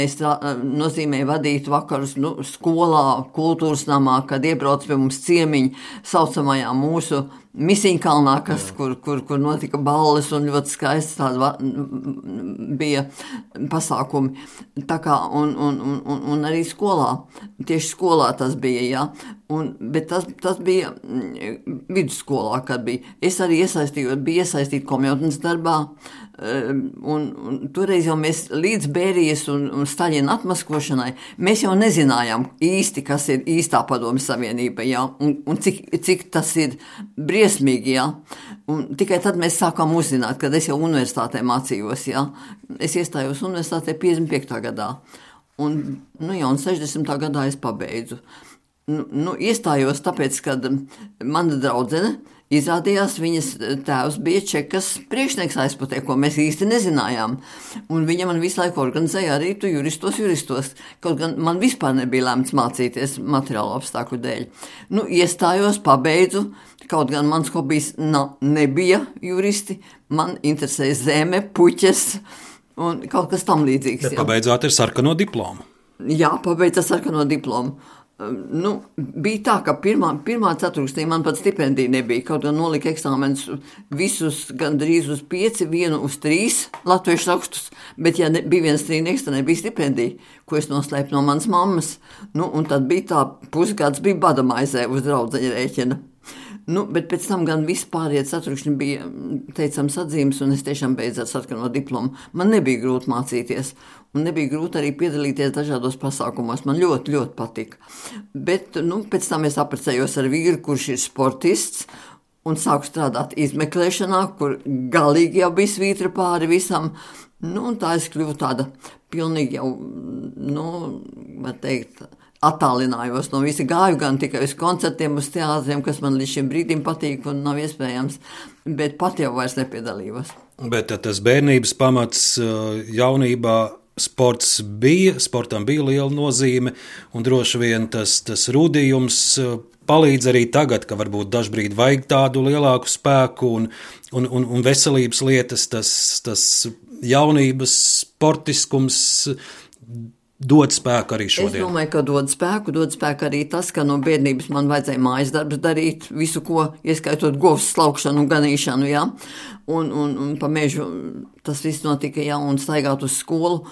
nozīmēja vadīt vakarus skolā, kultūras namā, kad iebrauc pie mums ciemiņi saucamajā mūsu Misiņkalnā, kur notika balles un ļoti skaists tāda bija pasākumi. Tā kā, un arī skolā, tieši skolā tas bija, jā. Bet tas bija vidusskolā, kad bija. Es arī biju iesaistīta komjautnes darbā, un toreiz jau mēs līdz Bērijas un Staļina atmaskošanai, mēs jau nezinājām īsti, kas ir īstā Padomju Savienība, jā, un cik tas ir briesmīgi, jā. Un tikai tad mēs sākām uzzināt, kad es jau universitātē mācījos, jā. Es iestājos universitātē 55. gadā, un 60. gadā es pabeidzu. Iestājos tāpēc, kad mana draudzene izrādījās, viņas tēvs bija Čekas priekšnieks aizputē, ko mēs īsti nezinājām. Un viņa man visu laiku organizēja arī tu juristos. Kaut gan man vispār nebija lēmts mācīties materiālu apstākļu dēļ. Iestājos, pabeidzu, kaut gan mans hobijs nebija juristi, man interesēja zeme, puķes un kaut kas tam līdzīgs. Bet pabeidzāt ar sarkano diplomu. Jā, pabeidzu ar sarkano diplomu. Bija tā, ka pirmā ceturkstī man pat stipendija nebija, kaut gan nolika eksāmenus visus gandrīz uz 5, vienu uz 3 latviešu rakstus, bet ja bija viens strīnieks, tad nebija stipendija, ko es noslēpu no manas mammas. Un tad bija tā, pusgads bija badamaizē uz draudzeņa rēķina. Bet pēc tam gan vispārie ceturkšņi bija teicams atzīmes, un es tiešām beidzu ar sarkano diplomu. Man nebija grūti mācīties, un nebija grūti arī piedalīties dažādos pasākumos. Man ļoti, ļoti patika. Bet, pēc tam es apprecējos ar vīru, kurš ir sportists, un sāku strādāt izmeklēšanā, kur galīgi jau bija svītra pāri visam. Un tā es kļuvu tāda pilnīgi jau, var teikt, attālinājos no visa, gāju gan tikai uz koncertiem, uz teātriem, kas man līdz šim brīdim patīk un nav iespējams, bet pat jau vairs nepiedalījos. Bet tas bērnības pamats jaunībā sportam bija liela nozīme, un droši vien tas rūdījums palīdz arī tagad, ka varbūt dažbrīd vajag tādu lielāku spēku un veselības lietas, tas jaunības sportiskums dod spēku arī šodien? Es domāju, ka dod spēku arī tas, ka no bērnības man vajadzēja mājas darbus darīt, visu ko, ieskaitot govs slaukšanu un ganīšanu, jā, un pa mežu tas viss notika, jā, un staigāt uz skolu,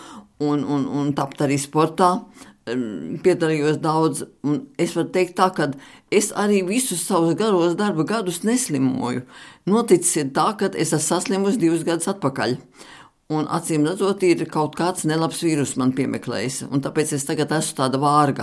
un tapt arī sportā, piedalījos daudz, un es varu teikt tā, ka es arī visus savus garos darba gadus neslimoju. Noticis ir tā, ka es esmu saslimusi 2 gadus atpakaļ. Un acīm redzot, ir kaut kāds nelabs vīrus man piemeklējis, un tāpēc es tagad esmu tāda vārga.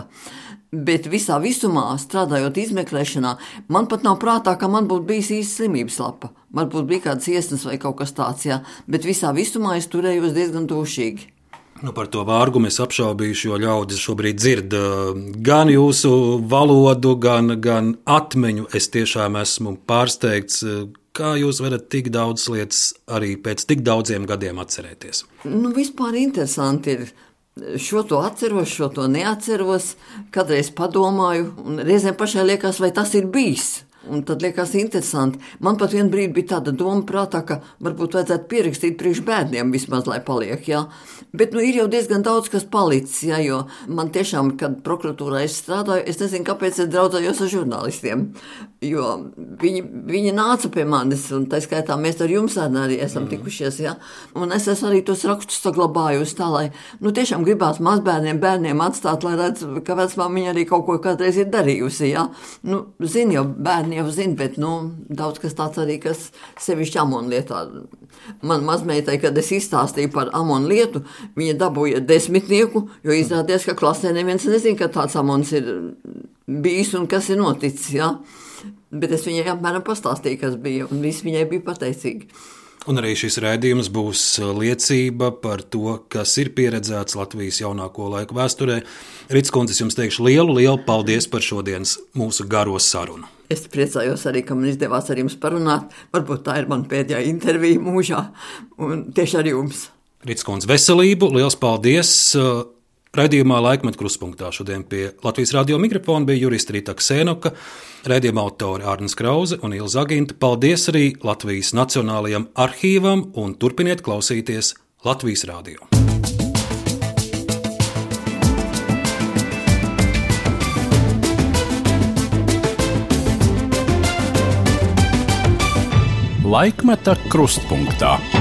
Bet visā visumā, strādājot izmeklēšanā, man pat nav prātā, ka man būtu bijis īsta slimības lapa. Varbūt bija kāds iesnas vai kaut kas tāds, jā, bet visā visumā es turējos diezgan tūšīgi. Par to vārgu mēs apšaubīšu, jo ļaudis šobrīd dzird gan jūsu valodu, gan atmiņu. Es tiešām esmu pārsteigts, kā jūs varat tik daudz lietas arī pēc tik daudziem gadiem atcerēties. Vispār interesanti ir. Šo to atceros, šo to neatceros, kādreiz padomāju, un reizēm pašai liekas, vai tas ir bijis. Un tad liekas interesanti. Man pat vien brīdi bija tāda doma prātā, ka varbūt vajadzētu pierakstīt priekš bērniem vismaz, lai paliek, jā. Bet ir jau diezgan daudz, kas palicis, jā, jo man tiešām, kad prokuratūrā es strādāju, es nezinu, kāpēc es draudzējos ar žurnālistiem, jo viņi nāca pie manis, un tā skaitā mēs ar jums arī esam tikušies, jā. Un es esmu arī tos rakstus saglabājusi tā, lai, tiešām gribās bērniem atstāt, lai redz, ka vecmāmiņa arī kaut ko kādreiz ir darījusi, jā. Zin jau bērni jau zina, bet daudz kas tāds arī, kas sevišķi amonu lietā. Man mazmeitai, kad es izstāstīju par amonu lietu, viņa dabūja 10, jo izrādījās, ka klasē neviens nezina, ka tāds amons ir bijis un kas ir noticis, jā. Bet es viņai apmēram pastāstīju, kas bija, un visi viņai bija pateicīgi. Un arī šis raidījums būs liecība par to, kas ir pieredzēts Latvijas jaunāko laiku vēsturē. Rits kundze, es jums teikšu lielu paldies par šodienas mūsu garo sarunu. Es priecājos arī, ka man izdevās ar jums parunāt. Varbūt tā ir mana pēdējā intervija mūžā, un tieši ar jums. Rits kundze, veselību, liels paldies! Raidījumā Laikmeta krustpunktā šodien pie Latvijas radio mikrofona bija jurista Rita Ksēnoka, raidījuma autori Arnis Krause un Ilza Aginta. Paldies arī Latvijas Nacionālajam arhīvam un turpiniet klausīties Latvijas radio. Laikmeta krustpunktā.